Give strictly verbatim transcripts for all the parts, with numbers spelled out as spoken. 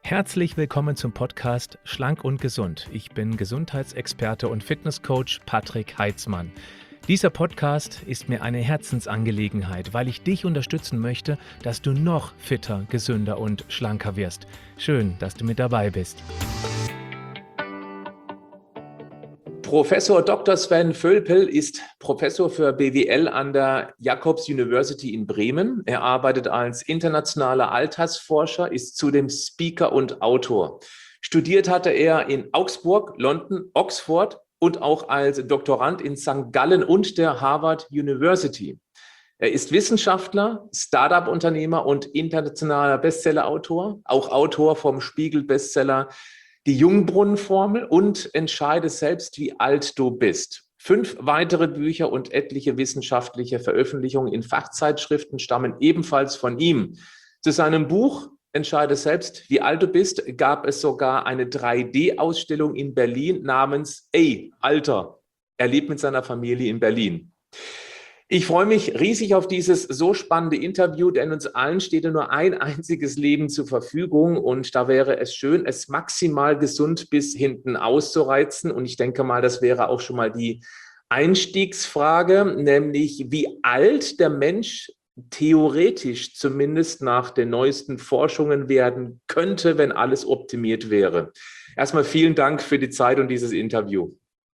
Herzlich willkommen zum Podcast Schlank und Gesund. Ich bin Gesundheitsexperte und Fitnesscoach Patrick Heitzmann. Dieser Podcast ist mir eine Herzensangelegenheit, weil ich dich unterstützen möchte, dass du noch fitter, gesünder und schlanker wirst. Schön, dass du mit dabei bist. Professor Doktor Sven Völpel ist Professor für B W L an der Jacobs University in Bremen. Er arbeitet als internationaler Altersforscher, ist zudem Speaker und Autor. Studiert hatte er in Augsburg, London, Oxford und auch als Doktorand in Sankt Gallen und der Harvard University. Er ist Wissenschaftler, Start-up-Unternehmer und internationaler Bestseller-Autor, auch Autor vom Spiegel-Bestseller Die Jungbrunnen-Formel und Entscheide selbst, wie alt du bist. Fünf weitere Bücher und etliche wissenschaftliche Veröffentlichungen in Fachzeitschriften stammen ebenfalls von ihm. Zu seinem Buch Entscheide selbst, wie alt du bist, gab es sogar eine drei D Ausstellung in Berlin namens Ey, Alter. Er lebt mit seiner Familie in Berlin. Ich freue mich riesig auf dieses so spannende Interview, denn uns allen steht ja nur ein einziges Leben zur Verfügung und da wäre es schön, es maximal gesund bis hinten auszureizen. Und ich denke mal, das wäre auch schon mal die Einstiegsfrage, nämlich wie alt der Mensch theoretisch zumindest nach den neuesten Forschungen werden könnte, wenn alles optimiert wäre. Erstmal vielen Dank für die Zeit und dieses Interview.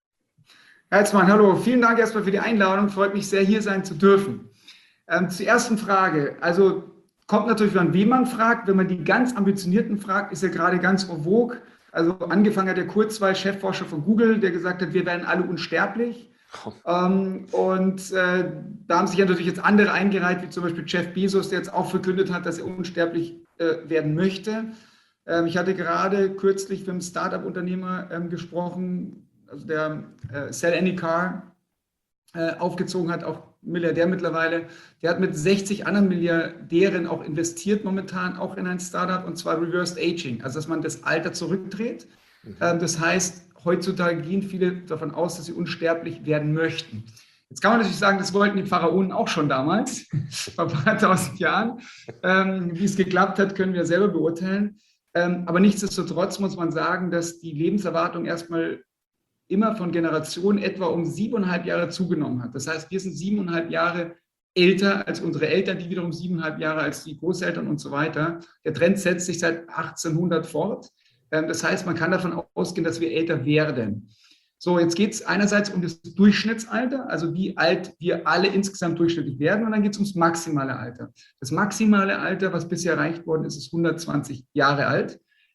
Herzmann, hallo. Vielen Dank erstmal für die Einladung. Freut mich sehr, hier sein zu dürfen. Ähm, zur ersten Frage. Also kommt natürlich, an wen man fragt. Wenn man die ganz Ambitionierten fragt, ist ja gerade ganz en vogue. Also angefangen hat der Kurzweil, Chefforscher von Google, der gesagt hat, wir werden alle unsterblich. Oh. Ähm, und äh, da haben sich ja natürlich jetzt andere eingereiht, wie zum Beispiel Jeff Bezos, der jetzt auch verkündet hat, dass er unsterblich äh, werden möchte. Ähm, ich hatte gerade kürzlich mit einem Start-up-Unternehmer ähm, gesprochen, also der äh, Sell Any Car äh, aufgezogen hat, auch Milliardär mittlerweile, der hat mit sechzig anderen Milliardären auch investiert momentan, auch in ein Startup, und zwar Reversed Aging, also dass man das Alter zurückdreht. Mhm. Ähm, das heißt, heutzutage gehen viele davon aus, dass sie unsterblich werden möchten. Jetzt kann man natürlich sagen, das wollten die Pharaonen auch schon damals, vor ein paar tausend Jahren. Ähm, wie es geklappt hat, können wir selber beurteilen. Ähm, aber nichtsdestotrotz muss man sagen, dass die Lebenserwartung erstmal immer von Generationen etwa um siebeneinhalb Jahre zugenommen hat. Das heißt, wir sind siebeneinhalb Jahre älter als unsere Eltern, die wiederum siebeneinhalb Jahre als die Großeltern und so weiter. Der Trend setzt sich seit achtzehnhundert fort. Das heißt, man kann davon ausgehen, dass wir älter werden. So, jetzt geht es einerseits um das Durchschnittsalter, also wie alt wir alle insgesamt durchschnittlich werden, und dann geht es ums maximale Alter. Das maximale Alter, was bisher erreicht worden ist, ist hundertzwanzig Jahre alt.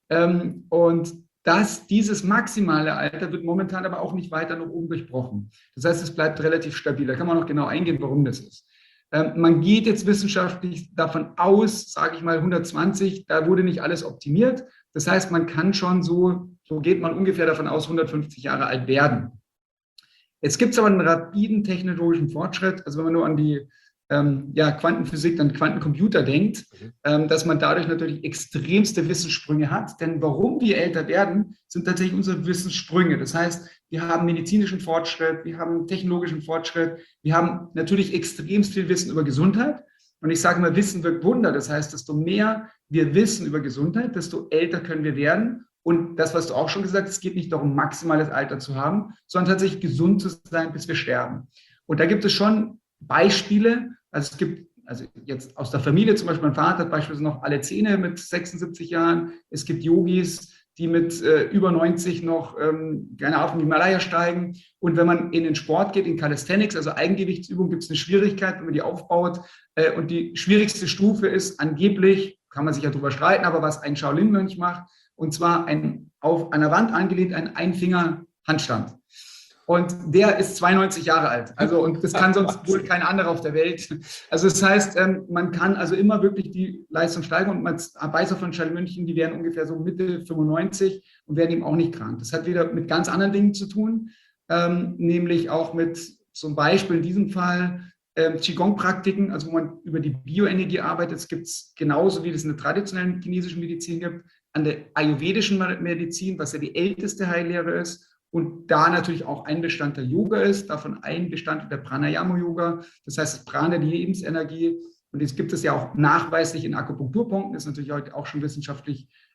Und Das, dieses maximale Alter wird momentan aber auch nicht weiter nach oben durchbrochen. Das heißt, es bleibt relativ stabil. Da kann man noch genau eingehen, warum das ist. Ähm, man geht jetzt wissenschaftlich davon aus, sage ich mal hundertzwanzig, da wurde nicht alles optimiert. Das heißt, man kann schon so, so geht man ungefähr davon aus, hundertfünfzig Jahre alt werden. Jetzt gibt es aber einen rapiden technologischen Fortschritt. Also wenn man nur an die Ähm, ja, Quantenphysik, dann Quantencomputer denkt, mhm. ähm, dass man dadurch natürlich extremste Wissenssprünge hat. Denn warum wir älter werden, sind tatsächlich unsere Wissenssprünge. Das heißt, wir haben medizinischen Fortschritt, wir haben technologischen Fortschritt, wir haben natürlich extremst viel Wissen über Gesundheit. Und ich sage mal, Wissen wirkt Wunder. Das heißt, desto mehr wir wissen über Gesundheit, desto älter können wir werden. Und das, was du auch schon gesagt hast, es geht nicht darum, maximales Alter zu haben, sondern tatsächlich gesund zu sein, bis wir sterben. Und da gibt es schon Beispiele, also es gibt, also jetzt aus der Familie zum Beispiel, mein Vater hat beispielsweise noch alle Zähne mit sechsundsiebzig Jahren. Es gibt Yogis, die mit äh, über neunzig noch, ähm, keine Ahnung, auf den Himalaya steigen. Und wenn man in den Sport geht, in Calisthenics, also Eigengewichtsübung, gibt es eine Schwierigkeit, wenn man die aufbaut. Äh, und die schwierigste Stufe ist angeblich, kann man sich ja drüber streiten, aber was ein Shaolin-Mönch macht, und zwar ein auf einer Wand angelehnt ein Einfinger-Handstand. Und der ist zweiundneunzig Jahre alt. Also, und das kann sonst wohl kein anderer auf der Welt. Also, das heißt, man kann also immer wirklich die Leistung steigern. Und man weiß auch von Shaolin München, die werden ungefähr so Mitte fünfundneunzig und werden eben auch nicht krank. Das hat wieder mit ganz anderen Dingen zu tun, ähm, nämlich auch mit zum Beispiel in diesem Fall ähm, Qigong-Praktiken, also wo man über die Bioenergie arbeitet. Es gibt es genauso, wie es in der traditionellen chinesischen Medizin gibt, an der ayurvedischen Medizin, was ja die älteste Heillehre ist. Und da natürlich auch ein Bestandteil Yoga ist, davon ein Bestandteil der Pranayama-Yoga, das heißt das Prana, die Lebensenergie. Und jetzt gibt es ja auch nachweislich in Akupunkturpunkten, ist natürlich heute auch schon wissenschaftlich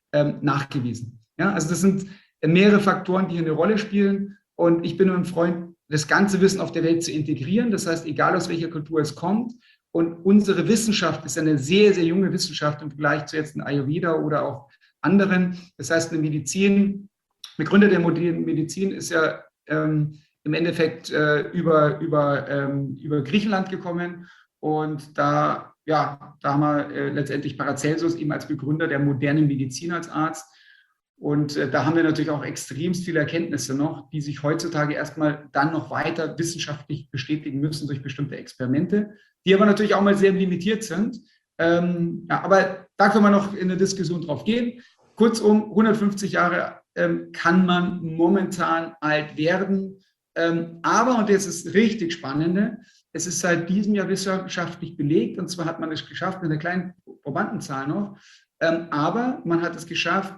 ähm, nachgewiesen. Ja, also das sind mehrere Faktoren, die hier eine Rolle spielen. Und ich bin ein Freund, das ganze Wissen auf der Welt zu integrieren. Das heißt, egal aus welcher Kultur es kommt. Und unsere Wissenschaft ist eine sehr, sehr junge Wissenschaft im Vergleich zu jetzt in Ayurveda oder auch anderen. Das heißt, eine Medizin, der Gründer der modernen Medizin ist ja ähm, im Endeffekt äh, über, über, ähm, über Griechenland gekommen. Und da, ja, da haben wir äh, letztendlich Paracelsus eben als Begründer der modernen Medizin als Arzt. Und äh, da haben wir natürlich auch extremst viele Erkenntnisse noch, die sich heutzutage erstmal dann noch weiter wissenschaftlich bestätigen müssen durch bestimmte Experimente, die aber natürlich auch mal sehr limitiert sind. Ähm, ja, aber da können wir noch in eine Diskussion drauf gehen. Kurzum, hundertfünfzig Jahre ähm, kann man momentan alt werden. Ähm, aber, und jetzt ist richtig Spannende, es ist seit diesem Jahr wissenschaftlich belegt, und zwar hat man es geschafft mit einer kleinen Probandenzahl noch, ähm, aber man hat es geschafft,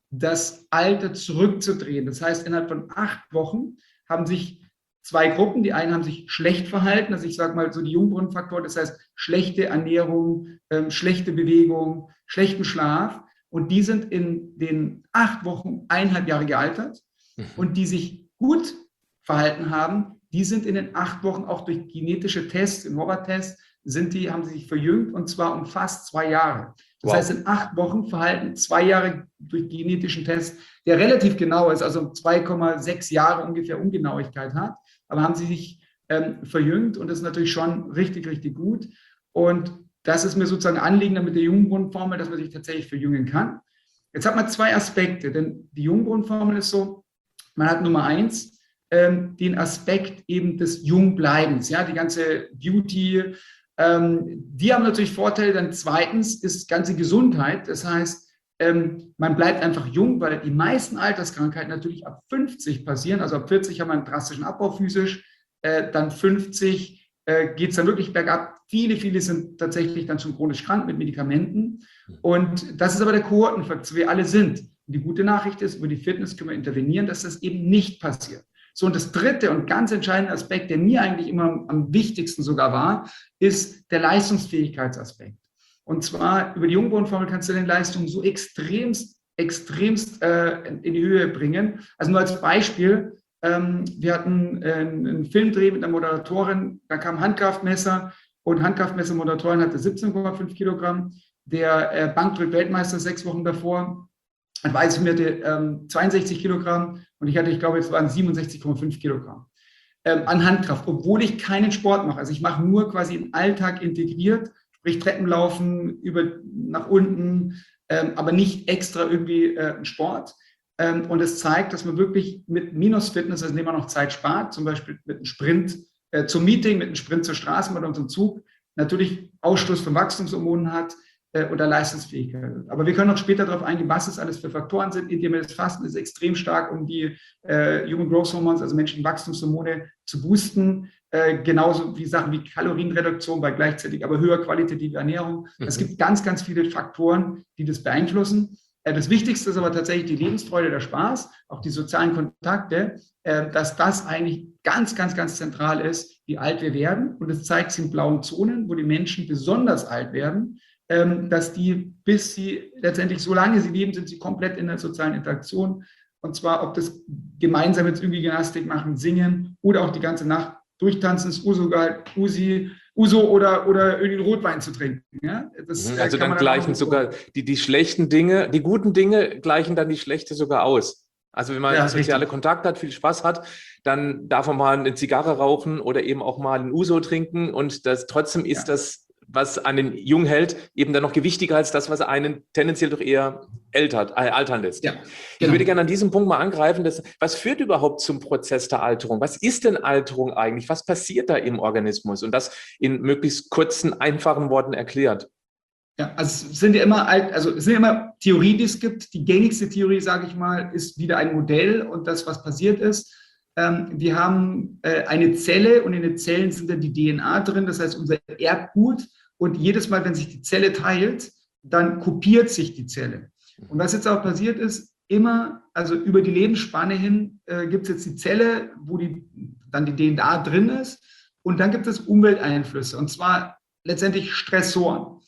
das Alter zurückzudrehen. Das heißt, innerhalb von acht Wochen haben sich zwei Gruppen, die einen haben sich schlecht verhalten, also ich sage mal so die Jungbrunnenfaktoren, das heißt schlechte Ernährung, ähm, schlechte Bewegung, schlechten Schlaf, und die sind in den acht Wochen eineinhalb Jahre gealtert, mhm. und die sich gut verhalten haben, die sind in den acht Wochen auch durch genetische Tests, im Hover-Test, sind die, haben sie sich verjüngt, und zwar um fast zwei Jahre. Das wow. heißt, in acht Wochen verhalten zwei Jahre durch genetischen Test, der relativ genau ist, also zwei Komma sechs Jahre ungefähr Ungenauigkeit hat, aber haben sie sich ähm, verjüngt, und das ist natürlich schon richtig, richtig gut. Und das ist mir sozusagen Anliegen mit der Jungbrunnenformel, dass man sich tatsächlich verjüngen kann. Jetzt hat man zwei Aspekte, denn die Jungbrunnenformel ist so, man hat Nummer eins, ähm, den Aspekt eben des Jungbleibens, ja, die ganze Beauty, ähm, die haben natürlich Vorteile. Dann zweitens ist ganze Gesundheit, das heißt, ähm, man bleibt einfach jung, weil die meisten Alterskrankheiten natürlich ab fünfzig passieren, also ab vierzig haben wir einen drastischen Abbau physisch, äh, dann fünfzig äh, geht es dann wirklich bergab. Viele, viele sind tatsächlich dann schon chronisch krank mit Medikamenten, und das ist aber der Kohortenfakt, wir alle sind. Und die gute Nachricht ist, über die Fitness können wir intervenieren, dass das eben nicht passiert. So, und das dritte und ganz entscheidende Aspekt, der mir eigentlich immer am wichtigsten sogar war, ist der Leistungsfähigkeitsaspekt. Und zwar über die Jungbrunnenformel kannst du deine Leistung so extremst, extremst äh, in die Höhe bringen. Also nur als Beispiel, ähm, wir hatten äh, einen Filmdreh mit einer Moderatorin, da kam Handkraftmesser, und Handkraftmesser-Moderatorin hatte siebzehn Komma fünf Kilogramm. Der äh, Bankdrück-Weltmeister sechs Wochen davor, dann weiß ich mir, hatte ähm, zweiundsechzig Kilogramm, und ich hatte, ich glaube, es waren siebenundsechzig Komma fünf Kilogramm ähm, an Handkraft, obwohl ich keinen Sport mache. Also ich mache nur quasi im Alltag integriert, sprich Treppenlaufen über, nach unten, ähm, aber nicht extra irgendwie äh, einen Sport. Ähm, und es zeigt, dass man wirklich mit Minus-Fitness, also indem man noch Zeit spart, zum Beispiel mit einem Sprint äh, zum Meeting, mit einem Sprint zur Straßenbahn oder zum Zug, natürlich Ausstoß von Wachstumshormonen hat, oder Leistungsfähigkeit. Aber wir können noch später darauf eingehen, was das alles für Faktoren sind. Intermittierendes Fasten ist extrem stark, um die äh, Human Growth Hormones, also menschlichen Wachstumshormone, zu boosten. Äh, genauso wie Sachen wie Kalorienreduktion bei gleichzeitig aber höher qualitativer Ernährung. Mhm. Es gibt ganz, ganz viele Faktoren, die das beeinflussen. Äh, das Wichtigste ist aber tatsächlich die Lebensfreude, der Spaß, auch die sozialen Kontakte, äh, dass das eigentlich ganz, ganz, ganz zentral ist, wie alt wir werden. Und es zeigt sich in blauen Zonen, wo die Menschen besonders alt werden, dass die, bis sie letztendlich, solange sie leben, sind sie komplett in der sozialen Interaktion. Und zwar, ob das gemeinsam jetzt irgendwie Gymnastik machen, singen oder auch die ganze Nacht durchtanzen, ist Uso, Usi, Uso oder, oder irgendwie Rotwein zu trinken. Ja? Das, also dann, dann gleichen sogar die, die schlechten Dinge, die guten Dinge gleichen dann die schlechte sogar aus. Also wenn man ja, soziale richtig. Kontakte hat, viel Spaß hat, dann darf man mal eine Zigarre rauchen oder eben auch mal ein Uso trinken, und das trotzdem ist ja. das, was einen jung hält, eben dann noch gewichtiger als das, was einen tendenziell doch eher ältert, äh, altern lässt. Ja, genau. Ich würde gerne an diesem Punkt mal angreifen, dass, was führt überhaupt zum Prozess der Alterung? Was ist denn Alterung eigentlich? Was passiert da im Organismus? Und das in möglichst kurzen, einfachen Worten erklärt. Ja, also es sind ja immer, also es sind ja immer Theorien, die es gibt. Die gängigste Theorie, sage ich mal, ist wieder ein Modell, und das, was passiert ist. Ähm, wir haben äh, eine Zelle, und in den Zellen sind dann die D N A drin, das heißt unser Erbgut. Und jedes Mal, wenn sich die Zelle teilt, dann kopiert sich die Zelle. Und was jetzt auch passiert ist, immer, also über die Lebensspanne hin, äh, gibt es jetzt die Zelle, wo die, dann die D N A drin ist. Und dann gibt es Umwelteinflüsse, und zwar letztendlich Stressoren.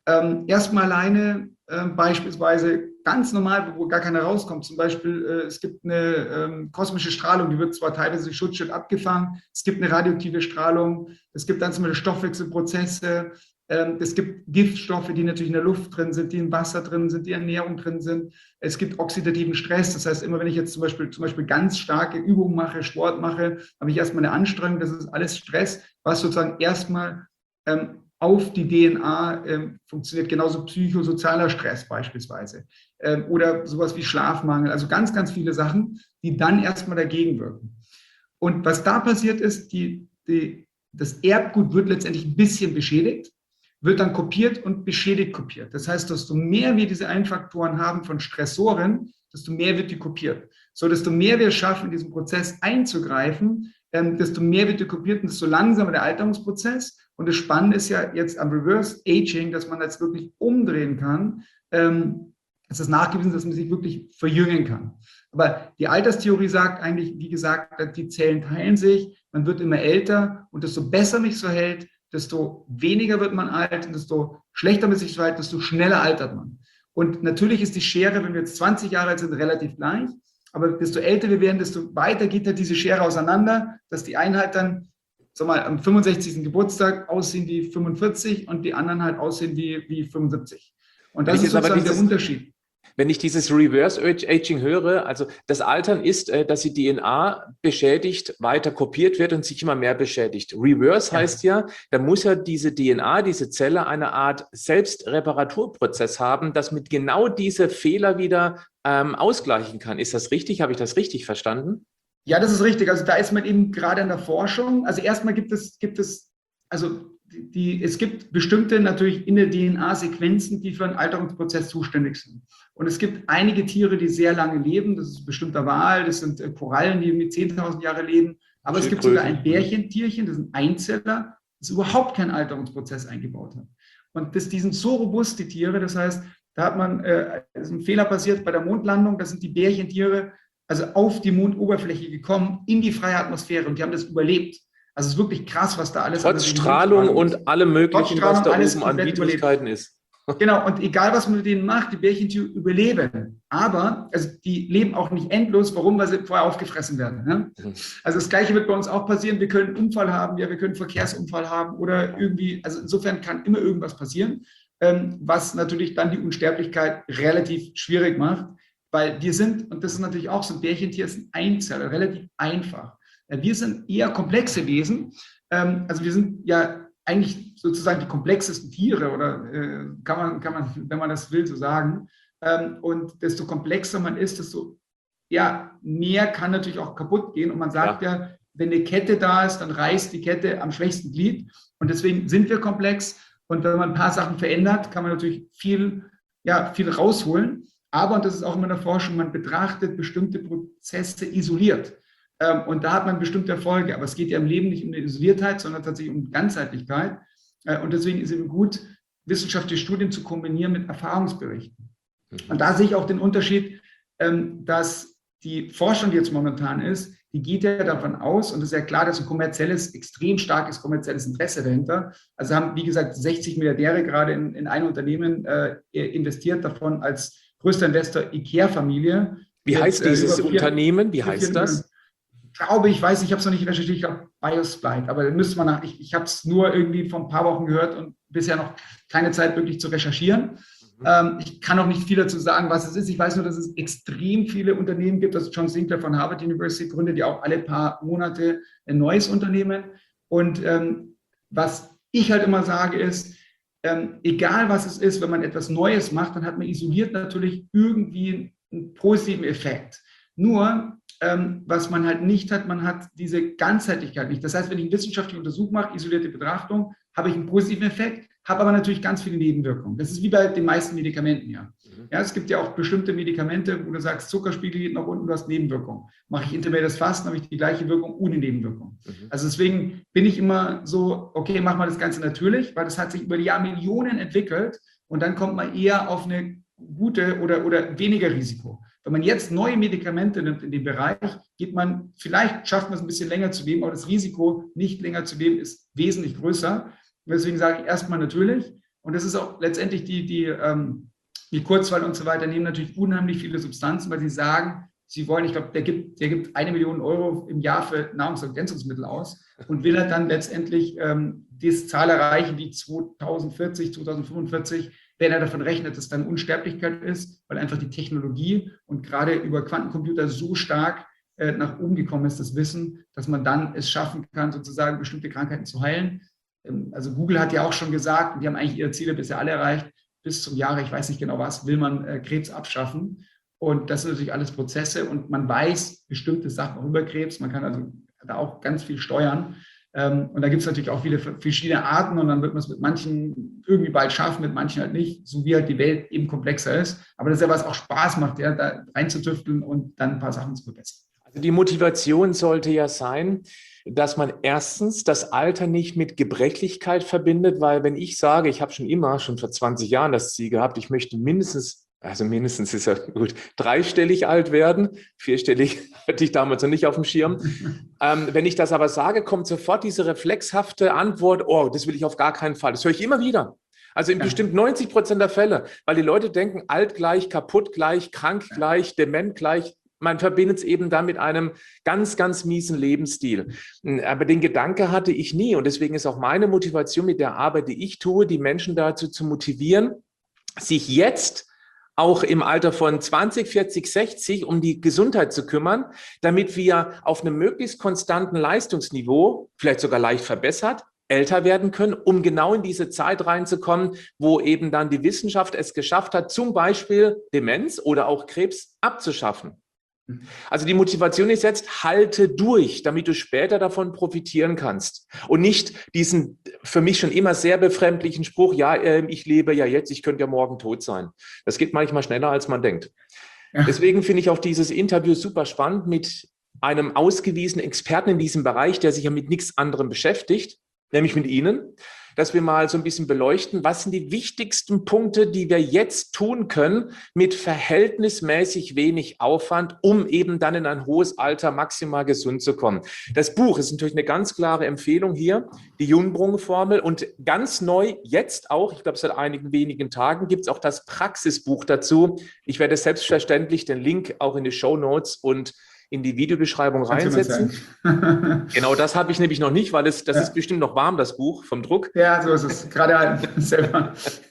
Ähm, erstmal alleine äh, beispielsweise ganz normal, wo gar keiner rauskommt. Zum Beispiel, äh, es gibt eine ähm, kosmische Strahlung, die wird zwar teilweise durch Schutzschild abgefangen, es gibt eine radioaktive Strahlung, es gibt dann zum Beispiel Stoffwechselprozesse, ähm, es gibt Giftstoffe, die natürlich in der Luft drin sind, die im Wasser drin sind, die in Ernährung drin sind. Es gibt oxidativen Stress, das heißt, immer wenn ich jetzt zum Beispiel, zum Beispiel ganz starke Übungen mache, Sport mache, habe ich erstmal eine Anstrengung, das ist alles Stress, was sozusagen erstmal ähm, auf die D N A ähm, funktioniert, genauso psychosozialer Stress beispielsweise ähm, oder sowas wie Schlafmangel, also ganz, ganz viele Sachen, die dann erstmal dagegen wirken. Und was da passiert ist, die, die, das Erbgut wird letztendlich ein bisschen beschädigt, wird dann kopiert und beschädigt kopiert. Das heißt, desto mehr wir diese Einfaktoren haben von Stressoren, desto mehr wird die kopiert. So, desto mehr wir schaffen, in diesen Prozess einzugreifen, ähm, desto mehr wird die kopiert und desto langsamer der Alterungsprozess. Und das Spannende ist ja jetzt am Reverse Aging, dass man das wirklich umdrehen kann. Ähm, es ist nachgewiesen, dass man sich wirklich verjüngen kann. Aber die Alterstheorie sagt eigentlich, wie gesagt, die Zellen teilen sich, man wird immer älter und desto besser mich so hält, desto weniger wird man alt und desto schlechter man sich so hält, desto schneller altert man. Und natürlich ist die Schere, wenn wir jetzt zwanzig Jahre alt sind, relativ gleich. Aber desto älter wir werden, desto weiter geht halt diese Schere auseinander, dass die einen halt dann, sag mal, am fünfundsechzigsten Geburtstag aussehen wie fünfundvierzig und die anderen halt aussehen wie, wie fünfundsiebzig. Und das ist sozusagen der Unterschied. Wenn ich dieses Reverse Aging höre, also das Altern ist, dass die D N A beschädigt, weiter kopiert wird und sich immer mehr beschädigt. Reverse ja. heißt ja, da muss ja diese D N A, diese Zelle eine Art Selbstreparaturprozess haben, das mit genau diese Fehler wieder ähm, ausgleichen kann. Ist das richtig? Habe ich das richtig verstanden? Ja, das ist richtig. Also da ist man eben gerade in der Forschung. Also erstmal gibt es, gibt es, also die, die, es gibt bestimmte natürlich in der D N A Sequenzen, die für einen Alterungsprozess zuständig sind. Und es gibt einige Tiere, die sehr lange leben. Das ist ein bestimmter Wal, das sind Korallen, die mit zehntausend Jahre leben. Aber es gibt sogar ein Bärchentierchen, das ist ein Einzeller, das überhaupt keinen Alterungsprozess eingebaut hat. Und das, die sind so robust, die Tiere. Das heißt, da hat man, äh, ist ein Fehler passiert bei der Mondlandung. Da sind die Bärchentiere also auf die Mondoberfläche gekommen, in die freie Atmosphäre und die haben das überlebt. Also es ist wirklich krass, was da alles... Trotz Strahlung und allem möglichen, was da oben an Widrigkeiten ist. Genau, und egal, was man mit denen macht, die Bärchentiere überleben. Aber also die leben auch nicht endlos. Warum? Weil sie vorher aufgefressen werden. Ne? Mhm. Also das Gleiche wird bei uns auch passieren. Wir können einen Unfall haben, ja, wir können einen Verkehrsunfall haben oder irgendwie, also insofern kann immer irgendwas passieren, ähm, was natürlich dann die Unsterblichkeit relativ schwierig macht. Weil wir sind, und das ist natürlich auch so ein Bärchentier, ist ein Einzeller, relativ einfach. Wir sind eher komplexe Wesen. Also wir sind ja eigentlich sozusagen die komplexesten Tiere, oder kann man, kann man, wenn man das will, so sagen. Und desto komplexer man ist, desto ja, mehr kann natürlich auch kaputt gehen. Und man sagt ja. ja, wenn eine Kette da ist, dann reißt die Kette am schwächsten Glied. Und deswegen sind wir komplex. Und wenn man ein paar Sachen verändert, kann man natürlich viel, ja, viel rausholen. Aber, und das ist auch immer in der Forschung, man betrachtet bestimmte Prozesse isoliert. Ähm, und da hat man bestimmte Erfolge. Aber es geht ja im Leben nicht um eine Isoliertheit, sondern tatsächlich um Ganzheitlichkeit. Äh, und deswegen ist es eben gut, wissenschaftliche Studien zu kombinieren mit Erfahrungsberichten. Mhm. Und da sehe ich auch den Unterschied, ähm, dass die Forschung, die jetzt momentan ist, die geht ja davon aus, und es ist ja klar, dass ein kommerzielles, extrem starkes kommerzielles Interesse dahinter. Also haben, wie gesagt, sechzig Milliardäre gerade in, in ein Unternehmen äh, investiert, davon als größter Investor IKEA-Familie. Wie jetzt, heißt dieses äh, vier, Unternehmen? Wie heißt das? Ich glaube, ich weiß, ich habe es noch nicht recherchiert, ich glaube Biosplite, aber da müsste man nach, ich, ich habe es nur irgendwie vor ein paar Wochen gehört und bisher noch keine Zeit wirklich zu recherchieren. Mhm. Ähm, ich kann auch nicht viel dazu sagen, was es ist. Ich weiß nur, dass es extrem viele Unternehmen gibt. Also John Sinclair von Harvard University gründet ja auch alle paar Monate ein neues Unternehmen. Und ähm, was ich halt immer sage ist, Ähm, egal was es ist, wenn man etwas Neues macht, dann hat man isoliert natürlich irgendwie einen positiven Effekt. Nur, ähm, was man halt nicht hat, man hat diese Ganzheitlichkeit nicht. Das heißt, wenn ich einen wissenschaftlichen Untersuch mache, isolierte Betrachtung, habe ich einen positiven Effekt, habe aber natürlich ganz viele Nebenwirkungen. Das ist wie bei den meisten Medikamenten, ja. Mhm. Ja, es gibt ja auch bestimmte Medikamente, wo du sagst, Zuckerspiegel geht nach unten, du hast Nebenwirkungen. Mache ich intermittierendes Fasten, habe ich die gleiche Wirkung ohne Nebenwirkungen. Mhm. Also deswegen bin ich immer so, okay, machen wir das Ganze natürlich, weil das hat sich über die Jahre Millionen entwickelt und dann kommt man eher auf eine gute oder, oder weniger Risiko. Wenn man jetzt neue Medikamente nimmt in dem Bereich, geht man, vielleicht schafft man es ein bisschen länger zu leben, aber das Risiko, nicht länger zu leben, ist wesentlich größer. Und deswegen sage ich erstmal natürlich Und das ist auch letztendlich die, die, ähm, die Kurzwahl und so weiter, nehmen natürlich unheimlich viele Substanzen, weil sie sagen, sie wollen, ich glaube, der gibt, der gibt eine Million Euro im Jahr für Nahrungsergänzungsmittel aus und will er dann letztendlich ähm, diese Zahl erreichen, wie zweitausendvierzig, zweitausendfünfundvierzig, wenn er davon rechnet, dass dann Unsterblichkeit ist, weil einfach die Technologie und gerade über Quantencomputer so stark äh, nach oben gekommen ist, das Wissen, dass man dann es schaffen kann, sozusagen bestimmte Krankheiten zu heilen. Ähm, also Google hat ja auch schon gesagt, die haben eigentlich ihre Ziele bisher alle erreicht, bis zum Jahre, ich weiß nicht genau was, will man äh, Krebs abschaffen. Und das sind natürlich alles Prozesse und man weiß bestimmte Sachen auch über Krebs. Man kann also da auch ganz viel steuern. Und da gibt es natürlich auch viele verschiedene Arten und dann wird man es mit manchen irgendwie bald schaffen, mit manchen halt nicht, so wie halt die Welt eben komplexer ist. Aber das ist ja, was auch Spaß macht, ja, da reinzutüfteln und dann ein paar Sachen zu verbessern. Also die Motivation sollte ja sein, dass man erstens das Alter nicht mit Gebrechlichkeit verbindet, weil wenn ich sage, ich habe schon immer, schon vor zwanzig Jahren das Ziel gehabt, ich möchte mindestens Also mindestens ist ja gut, dreistellig alt werden. Vierstellig hatte ich damals noch nicht auf dem Schirm. Ähm, wenn ich das aber sage, kommt sofort diese reflexhafte Antwort, oh, das will ich auf gar keinen Fall. Das höre ich immer wieder. Also in ja. bestimmt neunzig Prozent der Fälle, weil die Leute denken, alt gleich, kaputt gleich, krank ja. gleich, dement gleich. Man verbindet es eben dann mit einem ganz, ganz miesen Lebensstil. Aber den Gedanke hatte ich nie. Und deswegen ist auch meine Motivation mit der Arbeit, die ich tue, die Menschen dazu zu motivieren, sich jetzt auch im Alter von zwanzig, vierzig, sechzig um die Gesundheit zu kümmern, damit wir auf einem möglichst konstanten Leistungsniveau, vielleicht sogar leicht verbessert, älter werden können, um genau in diese Zeit reinzukommen, wo eben dann die Wissenschaft es geschafft hat, zum Beispiel Demenz oder auch Krebs abzuschaffen. Also die Motivation ist jetzt, halte durch, damit du später davon profitieren kannst. Und nicht diesen für mich schon immer sehr befremdlichen Spruch, ja, äh, ich lebe ja jetzt, ich könnte ja morgen tot sein. Das geht manchmal schneller, als man denkt. Ja. Deswegen finde ich auch dieses Interview super spannend mit einem ausgewiesenen Experten in diesem Bereich, der sich ja mit nichts anderem beschäftigt, nämlich mit Ihnen, dass wir mal so ein bisschen beleuchten, was sind die wichtigsten Punkte, die wir jetzt tun können mit verhältnismäßig wenig Aufwand, um eben dann in ein hohes Alter maximal gesund zu kommen. Das Buch ist natürlich eine ganz klare Empfehlung hier, die Jungbrum-Formel, und ganz neu jetzt auch, ich glaube seit einigen wenigen Tagen, gibt es auch das Praxisbuch dazu. Ich werde selbstverständlich den Link auch in die Shownotes und in die Videobeschreibung reinsetzen. Genau, das habe ich nämlich noch nicht, weil es, das ja. ist bestimmt noch warm, das Buch vom Druck. Ja, so ist es, gerade halt selber.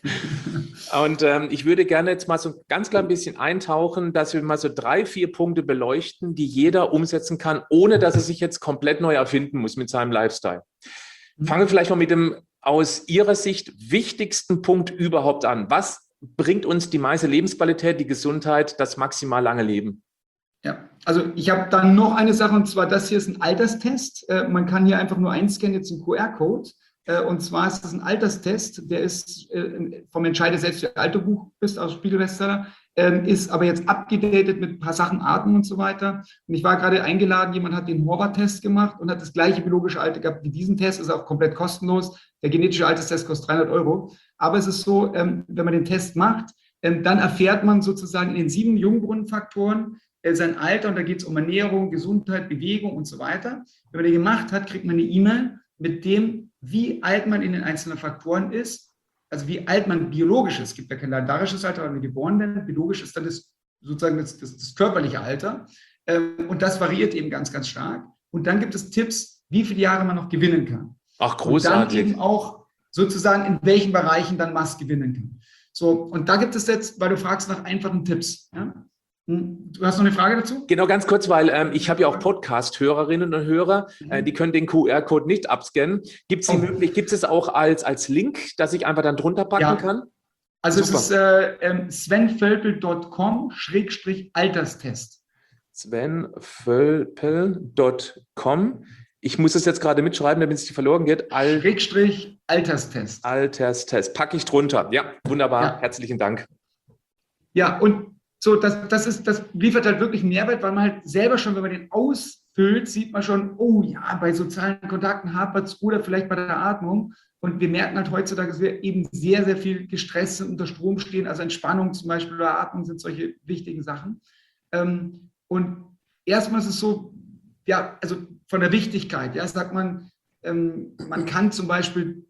Und ähm, ich würde gerne jetzt mal so ein ganz klein bisschen eintauchen, dass wir mal so drei, vier Punkte beleuchten, die jeder umsetzen kann, ohne dass er sich jetzt komplett neu erfinden muss mit seinem Lifestyle. Mhm. Fangen wir vielleicht mal mit dem aus Ihrer Sicht wichtigsten Punkt überhaupt an. Was bringt uns die meiste Lebensqualität, die Gesundheit, das maximal lange Leben? Ja, also ich habe dann noch eine Sache, und zwar das hier ist ein Alterstest. Äh, man kann hier einfach nur einscannen, jetzt einen Q R-Code. Äh, und zwar ist das ein Alterstest, der ist äh, vom Entscheide selbst für Alterbuch bist aus Spiegel-Bestseller, äh, ist aber jetzt abgedatet mit ein paar Sachen, Arten und so weiter. Und ich war gerade eingeladen, jemand hat den Horvath-Test gemacht und hat das gleiche biologische Alter gehabt wie diesen Test, ist auch komplett kostenlos. Der genetische Alterstest kostet dreihundert Euro. Aber es ist so, ähm, wenn man den Test macht, ähm, dann erfährt man sozusagen in den sieben Jungbrunnenfaktoren sein Alter, und da geht es um Ernährung, Gesundheit, Bewegung und so weiter. Wenn man den gemacht hat, kriegt man eine E-Mail mit dem, wie alt man in den einzelnen Faktoren ist, also wie alt man biologisch ist. Es gibt ja kein lebendarisches Alter, weil wir geboren werden. Biologisch ist dann das, sozusagen das, das, das körperliche Alter. Und das variiert eben ganz, ganz stark. Und dann gibt es Tipps, wie viele Jahre man noch gewinnen kann. Ach, großartig. Und dann eben auch sozusagen, in welchen Bereichen dann was gewinnen kann. So, und da gibt es jetzt, weil du fragst nach einfachen Tipps, ja? Du hast noch eine Frage dazu? Genau, ganz kurz, weil ähm, ich habe ja auch Podcast-Hörerinnen und Hörer, äh, die können den Q R-Code nicht abscannen. Gibt es die oh. möglich, gibt es auch als, als Link, dass ich einfach dann drunter packen ja. kann? Also Super. Es ist äh, sven völpel punkt com Schrägstrich Alterstest. sven völpel punkt com. Ich muss es jetzt gerade mitschreiben, damit es nicht verloren geht. Al- Schrägstrich Alterstest. Alterstest. Packe ich drunter. Ja, wunderbar. Ja. Herzlichen Dank. Ja, und so, das, das, ist, das liefert halt wirklich einen Mehrwert, weil man halt selber schon, wenn man den ausfüllt, sieht man schon, oh ja, bei sozialen Kontakten hapert es oder vielleicht bei der Atmung. Und wir merken halt heutzutage, dass wir eben sehr, sehr viel gestresst sind, unter Strom stehen. Also Entspannung zum Beispiel oder Atmung sind solche wichtigen Sachen. Und erstmal ist es so, ja, also von der Wichtigkeit, ja, sagt man, man kann zum Beispiel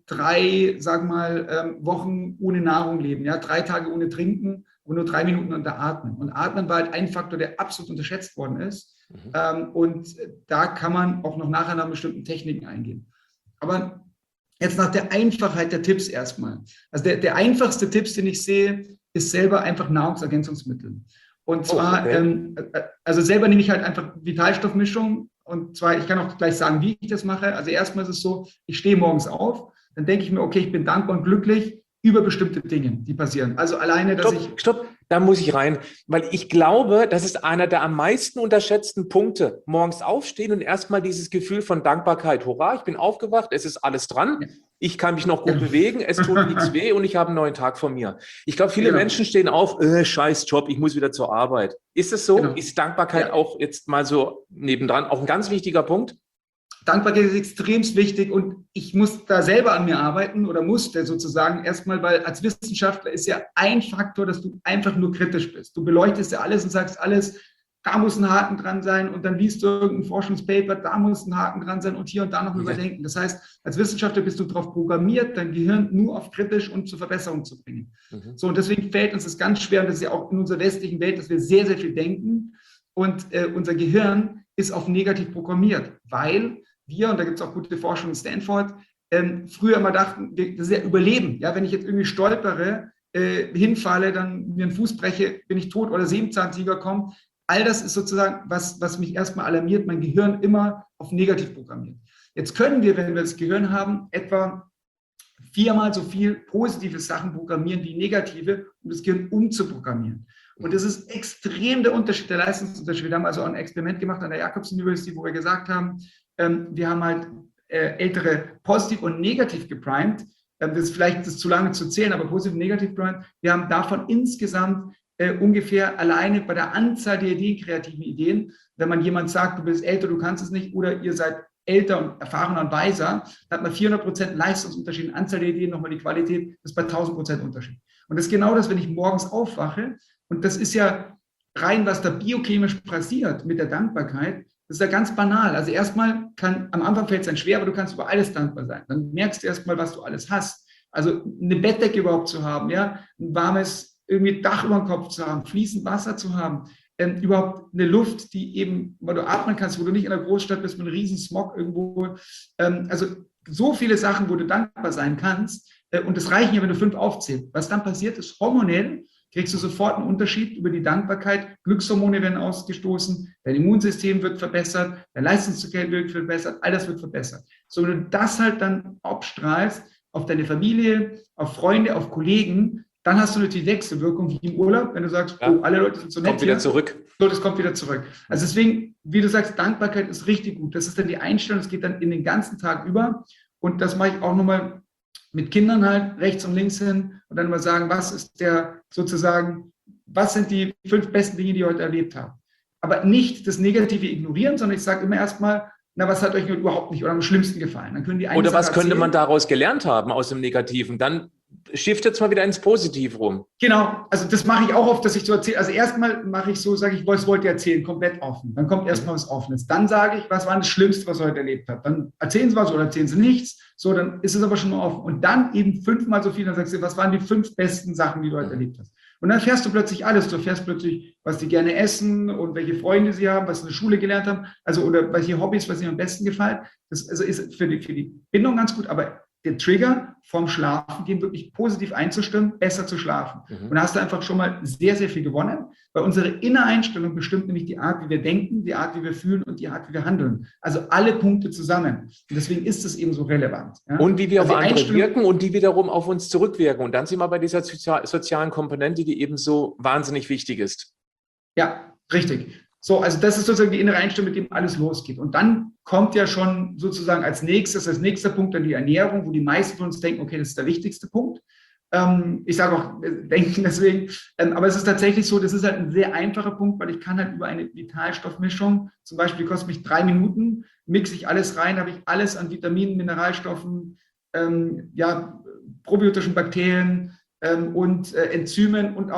drei, sagen wir mal, ähm, Wochen ohne Nahrung leben, ja, drei Tage ohne Trinken und nur drei Minuten unter Atmen. Und Atmen war halt ein Faktor, der absolut unterschätzt worden ist. Mhm. Ähm, und da kann man auch noch nachher nach bestimmten Techniken eingehen. Aber jetzt nach der Einfachheit der Tipps erstmal. Also der, der einfachste Tipp, den ich sehe, ist selber einfach Nahrungsergänzungsmittel. Und zwar, oh, okay. ähm, also selber nehme ich halt einfach Vitalstoffmischung. Und zwar, ich kann auch gleich sagen, wie ich das mache. Also erstmal ist es so, ich stehe morgens auf, dann denke ich mir, okay, ich bin dankbar und glücklich über bestimmte Dinge, die passieren. Also alleine, dass stopp, ich... Stopp, da muss ich rein, weil ich glaube, das ist einer der am meisten unterschätzten Punkte. Morgens aufstehen und erstmal dieses Gefühl von Dankbarkeit. Hurra, ich bin aufgewacht, es ist alles dran. Ja. Ich kann mich noch gut ja. bewegen, es tut nichts weh und ich habe einen neuen Tag vor mir. Ich glaube, viele genau. Menschen stehen auf, äh, scheiß Job, ich muss wieder zur Arbeit. Ist es so? Genau. Ist Dankbarkeit ja. auch jetzt mal so nebendran auch ein ganz wichtiger Punkt? Dankbarkeit ist extrem wichtig und ich muss da selber an mir arbeiten oder musste sozusagen erstmal, weil als Wissenschaftler ist ja ein Faktor, dass du einfach nur kritisch bist. Du beleuchtest ja alles und sagst alles, da muss ein Haken dran sein und dann liest du irgendein Forschungspaper, da muss ein Haken dran sein und hier und da noch okay. überdenken. Das heißt, als Wissenschaftler bist du darauf programmiert, dein Gehirn nur auf kritisch und zur Verbesserung zu bringen. Mhm. So, und deswegen fällt uns das ganz schwer und das ist ja auch in unserer westlichen Welt, dass wir sehr, sehr viel denken und äh, unser Gehirn ist auf negativ programmiert, weil wir, und da gibt es auch gute Forschung in Stanford, ähm, früher immer dachten, das ist ja Überleben. Ja, wenn ich jetzt irgendwie stolpere, äh, hinfalle, dann mir einen Fuß breche, bin ich tot oder Säbelzahntiger kommt. All das ist sozusagen, was, was mich erstmal alarmiert, mein Gehirn immer auf negativ programmiert. Jetzt können wir, wenn wir das Gehirn haben, etwa viermal so viel positive Sachen programmieren wie negative, um das Gehirn umzuprogrammieren. Und das ist extrem der Unterschied, der Leistungsunterschied. Wir haben also auch ein Experiment gemacht an der Jacobs University, wo wir gesagt haben, ähm, wir haben halt äh, ältere positiv und negativ geprimed. Ähm, das ist vielleicht das ist zu lange zu zählen, aber positiv und negativ geprimed. Wir haben davon insgesamt äh, ungefähr alleine bei der Anzahl der Ideen, kreativen Ideen, wenn man jemand sagt, du bist älter, du kannst es nicht, oder ihr seid älter und erfahrener und weiser, dann hat man vierhundert Prozent Leistungsunterschied, Anzahl der Ideen, nochmal die Qualität, das ist bei tausend Prozent Unterschied. Und das ist genau das, wenn ich morgens aufwache, und das ist ja rein, was da biochemisch passiert mit der Dankbarkeit, das ist ja ganz banal. Also erstmal kann, am Anfang fällt es dann schwer, aber du kannst über alles dankbar sein. Dann merkst du erstmal, was du alles hast. Also eine Bettdecke überhaupt zu haben, ja, ein warmes irgendwie Dach über dem Kopf zu haben, fließend Wasser zu haben, ähm, überhaupt eine Luft, die eben, weil du atmen kannst, wo du nicht in einer Großstadt bist mit einem riesen Smog irgendwo. Ähm, also so viele Sachen, wo du dankbar sein kannst. Äh, und das reichen ja, wenn du fünf aufzählst. Was dann passiert ist, hormonell kriegst du sofort einen Unterschied über die Dankbarkeit. Glückshormone werden ausgestoßen, dein Immunsystem wird verbessert, dein Leistungsfähigkeit wird verbessert, all das wird verbessert. So, wenn du das halt dann abstrahlst auf deine Familie, auf Freunde, auf Kollegen, dann hast du natürlich Wechselwirkung wie im Urlaub, wenn du sagst, ja, oh, alle Leute sind so nett. Kommt wieder hier. zurück. So, das kommt wieder zurück. Also deswegen, wie du sagst, Dankbarkeit ist richtig gut. Das ist dann die Einstellung, das geht dann in den ganzen Tag über. Und das mache ich auch nochmal mit Kindern halt, rechts und links hin und dann mal sagen, was ist der sozusagen, was sind die fünf besten Dinge, die ihr heute erlebt habt. Aber nicht das Negative ignorieren, sondern ich sage immer erstmal, na, was hat euch überhaupt nicht oder am schlimmsten gefallen? Dann können die Oder was könnte man daraus gelernt haben aus dem Negativen? Dann shiftet es mal wieder ins Positiv rum. Genau, also das mache ich auch oft, dass ich so erzähle. Also erstmal mache ich so, sage ich, was wollt ihr erzählen? Komplett offen. Dann kommt erstmal was Offenes. Dann sage ich, was war das Schlimmste, was ihr heute erlebt habt? Dann erzählen sie was oder erzählen sie nichts. So, dann ist es aber schon mal offen. Und dann eben fünfmal so viel, dann sagst du, was waren die fünf besten Sachen, die du heute erlebt hast? Und dann fährst du plötzlich alles. Du fährst plötzlich, was die gerne essen und welche Freunde sie haben, was sie in der Schule gelernt haben, also oder welche Hobbys, was ihnen am besten gefallen. Das also ist für die, für die Bindung ganz gut, aber der Trigger vom Schlafengehen wirklich positiv einzustimmen, besser zu schlafen. Mhm. Und da hast du einfach schon mal sehr, sehr viel gewonnen, weil unsere innere Einstellung bestimmt nämlich die Art, wie wir denken, die Art, wie wir fühlen und die Art, wie wir handeln. Also alle Punkte zusammen. Und deswegen ist es eben so relevant. Ja? Und wie wir also auf andere wirken und die wiederum auf uns zurückwirken. Und dann sind wir bei dieser sozialen Komponente, die eben so wahnsinnig wichtig ist. Ja, richtig. So, also das ist sozusagen die innere Einstellung, mit dem alles losgeht. Und dann kommt ja schon sozusagen als nächstes, als nächster Punkt dann die Ernährung, wo die meisten von uns denken, okay, das ist der wichtigste Punkt. Ähm, ich sage auch, äh, denken deswegen, ähm, aber es ist tatsächlich so, das ist halt ein sehr einfacher Punkt, weil ich kann halt über eine Vitalstoffmischung, zum Beispiel kostet mich drei Minuten, mixe ich alles rein, habe ich alles an Vitaminen, Mineralstoffen, ähm, ja, probiotischen Bakterien ähm, und äh, Enzymen und auch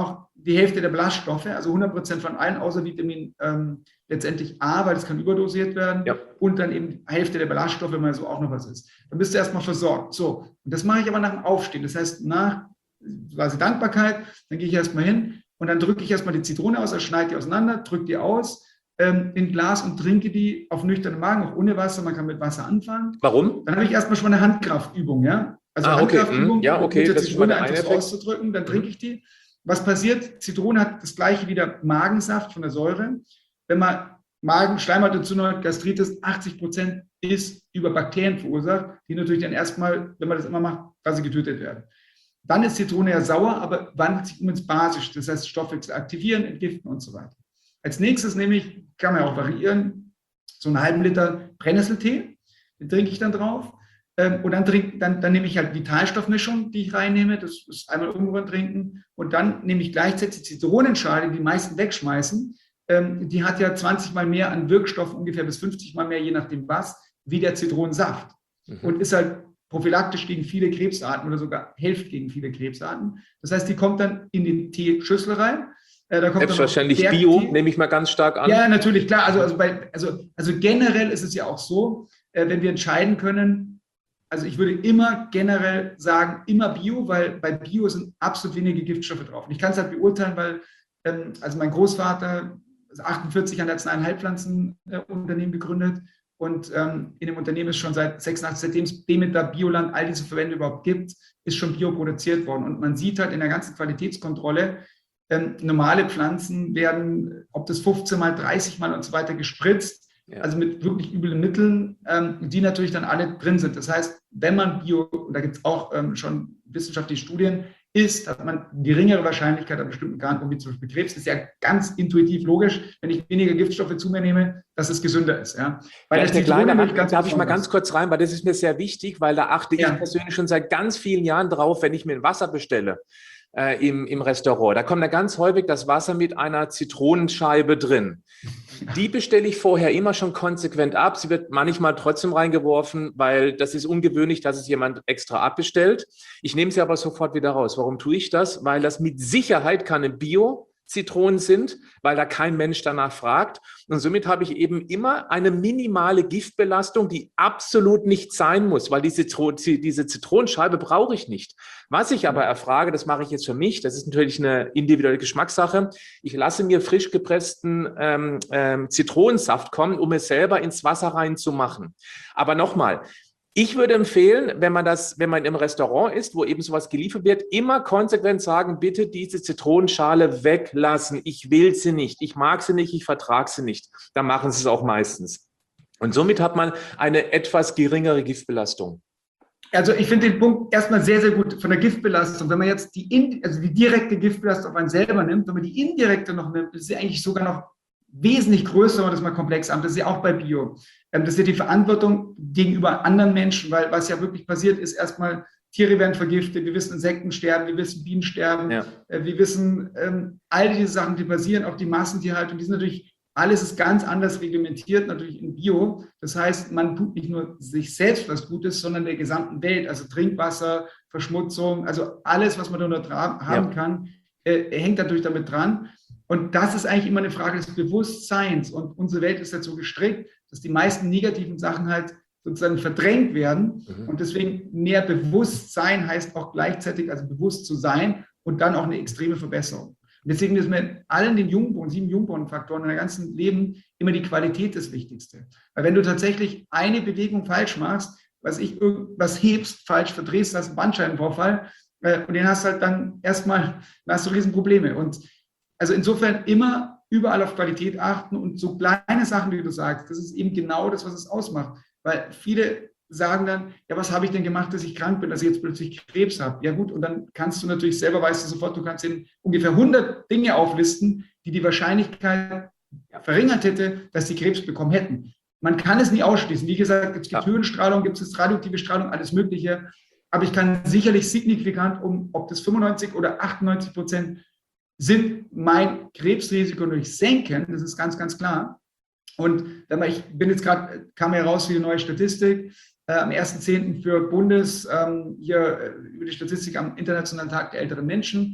die Hälfte der Ballaststoffe, also hundert Prozent von allen außer Vitamin ähm, letztendlich A, weil es kann überdosiert werden, ja. und dann eben die Hälfte der Ballaststoffe, wenn mal so auch noch was ist. Dann bist du erstmal versorgt. So, und das mache ich aber nach dem Aufstehen. Das heißt, nach quasi Dankbarkeit, dann gehe ich erstmal hin und dann drücke ich erstmal die Zitrone aus, also schneide die auseinander, drücke die aus ähm, in Glas und trinke die auf nüchternen Magen, auch ohne Wasser. Man kann mit Wasser anfangen. Warum? Dann habe ich erstmal schon mal eine Handkraftübung, ja. Also ah, okay. Handkraftübung, ja, okay. mit der das Zitrone ist einfach so auszudrücken, dann trinke ich die. Was passiert? Zitrone hat das gleiche wie der Magensaft von der Säure. Wenn man Magen, Schleimhautentzündung, Gastritis, achtzig Prozent ist über Bakterien verursacht, die natürlich dann erstmal, wenn man das immer macht, quasi getötet werden. Dann ist Zitrone ja sauer, aber wandelt sich um ins Basische. Das heißt, Stoffwechsel aktivieren, entgiften und so weiter. Als nächstes nehme ich, kann man ja auch variieren, so einen halben Liter Brennnesseltee, den trinke ich dann drauf. Und dann, trink, dann, dann nehme ich halt Vitalstoffmischung, die ich reinnehme, das ist einmal umrühren trinken. Und dann nehme ich gleichzeitig Zitronenschale, die die meisten wegschmeißen. Ähm, die hat ja zwanzig Mal mehr an Wirkstoff, ungefähr bis fünfzig Mal mehr, je nachdem was, wie der Zitronensaft. Mhm. Und ist halt prophylaktisch gegen viele Krebsarten oder sogar hilft gegen viele Krebsarten. Das heißt, die kommt dann in die Teeschüssel rein. Äh, da kommt Selbstverständlich dann Bio, nehme ich mal ganz stark an. Ja, natürlich, klar. Also, also, bei, also, also generell ist es ja auch so, äh, wenn wir entscheiden können, also ich würde immer generell sagen, immer Bio, weil bei Bio sind absolut wenige Giftstoffe drauf. Und ich kann es halt beurteilen, weil ähm, also mein Großvater ist achtundvierzig, hat jetzt ein Heilpflanzenunternehmen äh, gegründet und ähm, in dem Unternehmen ist schon seit sechsundachtzig, seitdem es Demeter, Bioland, all diese Verbände überhaupt gibt, ist schon Bio produziert worden. Und man sieht halt in der ganzen Qualitätskontrolle, ähm, normale Pflanzen werden, ob das fünfzehn Mal, dreißig Mal und so weiter gespritzt, ja. Also mit wirklich üblen Mitteln, ähm, die natürlich dann alle drin sind. Das heißt, wenn man Bio, und da gibt es auch ähm, schon wissenschaftliche Studien, isst, hat man geringere Wahrscheinlichkeit an bestimmten Krankungen, wie zum Beispiel Krebs. Das ist ja ganz intuitiv logisch, wenn ich weniger Giftstoffe zu mir nehme, dass es gesünder ist. Ja. Bei der Zitrone kleine, ganz darf ich mal ganz kurz rein, weil das ist mir sehr wichtig, weil da achte ja. ich persönlich schon seit ganz vielen Jahren drauf, wenn ich mir ein Wasser bestelle äh, im, im Restaurant. Da kommt da ganz häufig das Wasser mit einer Zitronenscheibe drin. Die bestelle ich vorher immer schon konsequent ab. Sie wird manchmal trotzdem reingeworfen, weil das ist ungewöhnlich, dass es jemand extra abbestellt. Ich nehme sie aber sofort wieder raus. Warum tue ich das? Weil das mit Sicherheit keine Bio-Zitronen sind, weil da kein Mensch danach fragt. Und somit habe ich eben immer eine minimale Giftbelastung, die absolut nicht sein muss, weil diese, diese Zitronenscheibe brauche ich nicht. Was ich aber erfrage, das mache ich jetzt für mich, das ist natürlich eine individuelle Geschmackssache. Ich lasse mir frisch gepressten ähm, ähm, Zitronensaft kommen, um es selber ins Wasser reinzumachen. Aber nochmal, ich würde empfehlen, wenn man das, wenn man im Restaurant ist, wo eben sowas geliefert wird, immer konsequent sagen, bitte diese Zitronenschale weglassen. Ich will sie nicht, ich mag sie nicht, ich vertrage sie nicht. Dann machen sie es auch meistens. Und somit hat man eine etwas geringere Giftbelastung. Also ich finde den Punkt erstmal sehr, sehr gut von der Giftbelastung. Wenn man jetzt die, in, also die direkte Giftbelastung auf einen selber nimmt, wenn man die indirekte noch nimmt, ist sie eigentlich sogar noch wesentlich größer, wenn man das mal komplex an. Das ist ja auch bei Bio. Das ist ja die Verantwortung gegenüber anderen Menschen, weil was ja wirklich passiert ist, erstmal Tiere werden vergiftet, wir wissen Insekten sterben, wir wissen Bienen sterben, ja. wir wissen ähm, all diese Sachen, die passieren, auch die Massentierhaltung, die sind natürlich, alles ist ganz anders reglementiert, natürlich in Bio. Das heißt, man tut nicht nur sich selbst was Gutes, sondern der gesamten Welt, also Trinkwasser, Verschmutzung, also alles, was man da noch haben ja. kann, äh, hängt natürlich damit dran. Und das ist eigentlich immer eine Frage des Bewusstseins. Und unsere Welt ist dazu gestrickt, dass die meisten negativen Sachen halt sozusagen verdrängt werden. Mhm. Und deswegen mehr Bewusstsein heißt auch gleichzeitig, also bewusst zu sein und dann auch eine extreme Verbesserung. Und deswegen ist mir in allen den Jungbohnen, sieben Jungbohnenfaktoren in der ganzen Leben immer die Qualität das Wichtigste. Weil wenn du tatsächlich eine Bewegung falsch machst, was ich irgendwas hebst, falsch verdrehst, hast einen Bandscheibenvorfall äh, und den hast halt dann erstmal, dann hast du Riesenprobleme. Und also insofern immer überall auf Qualität achten und so kleine Sachen, wie du sagst, das ist eben genau das, was es ausmacht. Weil viele sagen dann, ja, was habe ich denn gemacht, dass ich krank bin, dass ich jetzt plötzlich Krebs habe? Ja gut, und dann kannst du natürlich selber, weißt du sofort, du kannst in ungefähr hundert Dinge auflisten, die die Wahrscheinlichkeit verringert hätte, dass sie Krebs bekommen hätten. Man kann es nie ausschließen. Wie gesagt, es gibt ja. Höhenstrahlung, gibt es radioaktive Strahlung, alles Mögliche. Aber ich kann sicherlich signifikant, um ob das fünfundneunzig oder achtundneunzig Prozent sind, mein Krebsrisiko durch senken. Das ist ganz, ganz klar. Und ich bin jetzt gerade, kam heraus wie eine neue Statistik, äh, am ersten zehnten für Bundes, ähm, hier äh, über die Statistik am Internationalen Tag der älteren Menschen.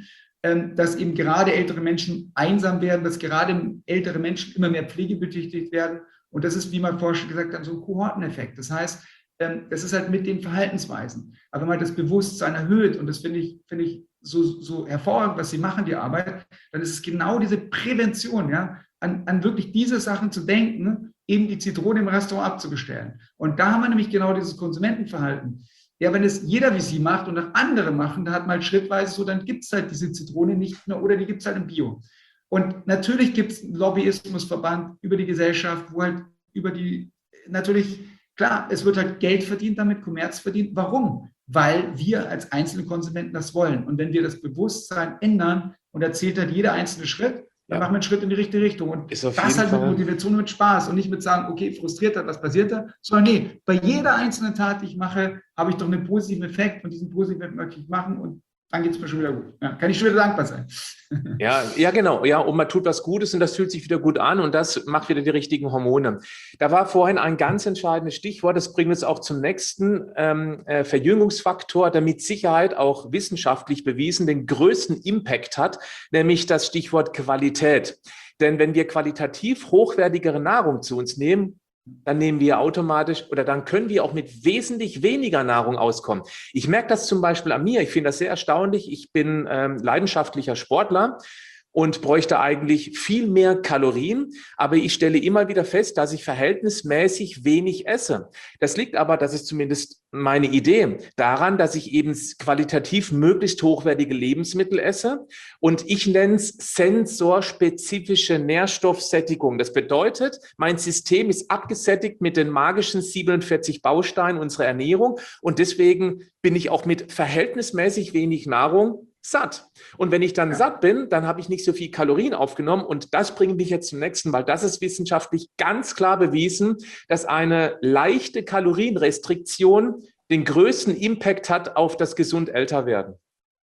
dass eben gerade ältere Menschen einsam werden, dass gerade ältere Menschen immer mehr pflegebedürftig werden. Und das ist, wie man vorher schon gesagt hat, so ein Kohorteneffekt. Das heißt, das ist halt mit den Verhaltensweisen. Aber wenn man das Bewusstsein erhöht, und das finde ich, finde ich so, so hervorragend, was Sie machen, die Arbeit, dann ist es genau diese Prävention, ja, an, an wirklich diese Sachen zu denken, eben die Zitrone im Restaurant abzubestellen. Und da haben wir nämlich genau dieses Konsumentenverhalten. Ja, wenn es jeder wie Sie macht und auch andere machen, da hat man halt schrittweise so, dann gibt es halt diese Zitrone nicht mehr oder die gibt es halt im Bio. Und natürlich gibt es einen Lobbyismusverband über die Gesellschaft, wo halt über die, natürlich, klar, es wird halt Geld verdient damit, Kommerz verdient. Warum? Weil wir als einzelne Konsumenten das wollen. Und wenn wir das Bewusstsein ändern und erzählt halt jeder einzelne Schritt, dann ja. machen wir einen Schritt in die richtige Richtung. Und das halt mit Motivation, mit Spaß und nicht mit sagen, okay, frustriert hat, was passiert da, sondern nee, bei jeder einzelnen Tat, die ich mache, habe ich doch einen positiven Effekt und diesen positiven Effekt möchte ich machen und dann geht es mir schon wieder gut. Ja, kann ich schon wieder dankbar sein. Ja, ja, genau. Ja, und man tut was Gutes und das fühlt sich wieder gut an und das macht wieder die richtigen Hormone. Da war vorhin ein ganz entscheidendes Stichwort, das bringt uns auch zum nächsten ähm, äh, Verjüngungsfaktor, der mit Sicherheit auch wissenschaftlich bewiesen den größten Impact hat, nämlich das Stichwort Qualität. Denn wenn wir qualitativ hochwertigere Nahrung zu uns nehmen, dann nehmen wir automatisch oder dann können wir auch mit wesentlich weniger Nahrung auskommen. Ich merke das zum Beispiel an mir. Ich finde das sehr erstaunlich. Ich bin ähm, leidenschaftlicher Sportler und bräuchte eigentlich viel mehr Kalorien. Aber ich stelle immer wieder fest, dass ich verhältnismäßig wenig esse. Das liegt aber, das ist zumindest meine Idee, daran, dass ich eben qualitativ möglichst hochwertige Lebensmittel esse. Und ich nenne es sensorspezifische Nährstoffsättigung. Das bedeutet, mein System ist abgesättigt mit den magischen siebenundvierzig Bausteinen unserer Ernährung. Und deswegen bin ich auch mit verhältnismäßig wenig Nahrung satt. Und wenn ich dann ja. satt bin, dann habe ich nicht so viel Kalorien aufgenommen. Und das bringt mich jetzt zum nächsten, weil das ist wissenschaftlich ganz klar bewiesen, dass eine leichte Kalorienrestriktion den größten Impact hat auf das gesund Älterwerden.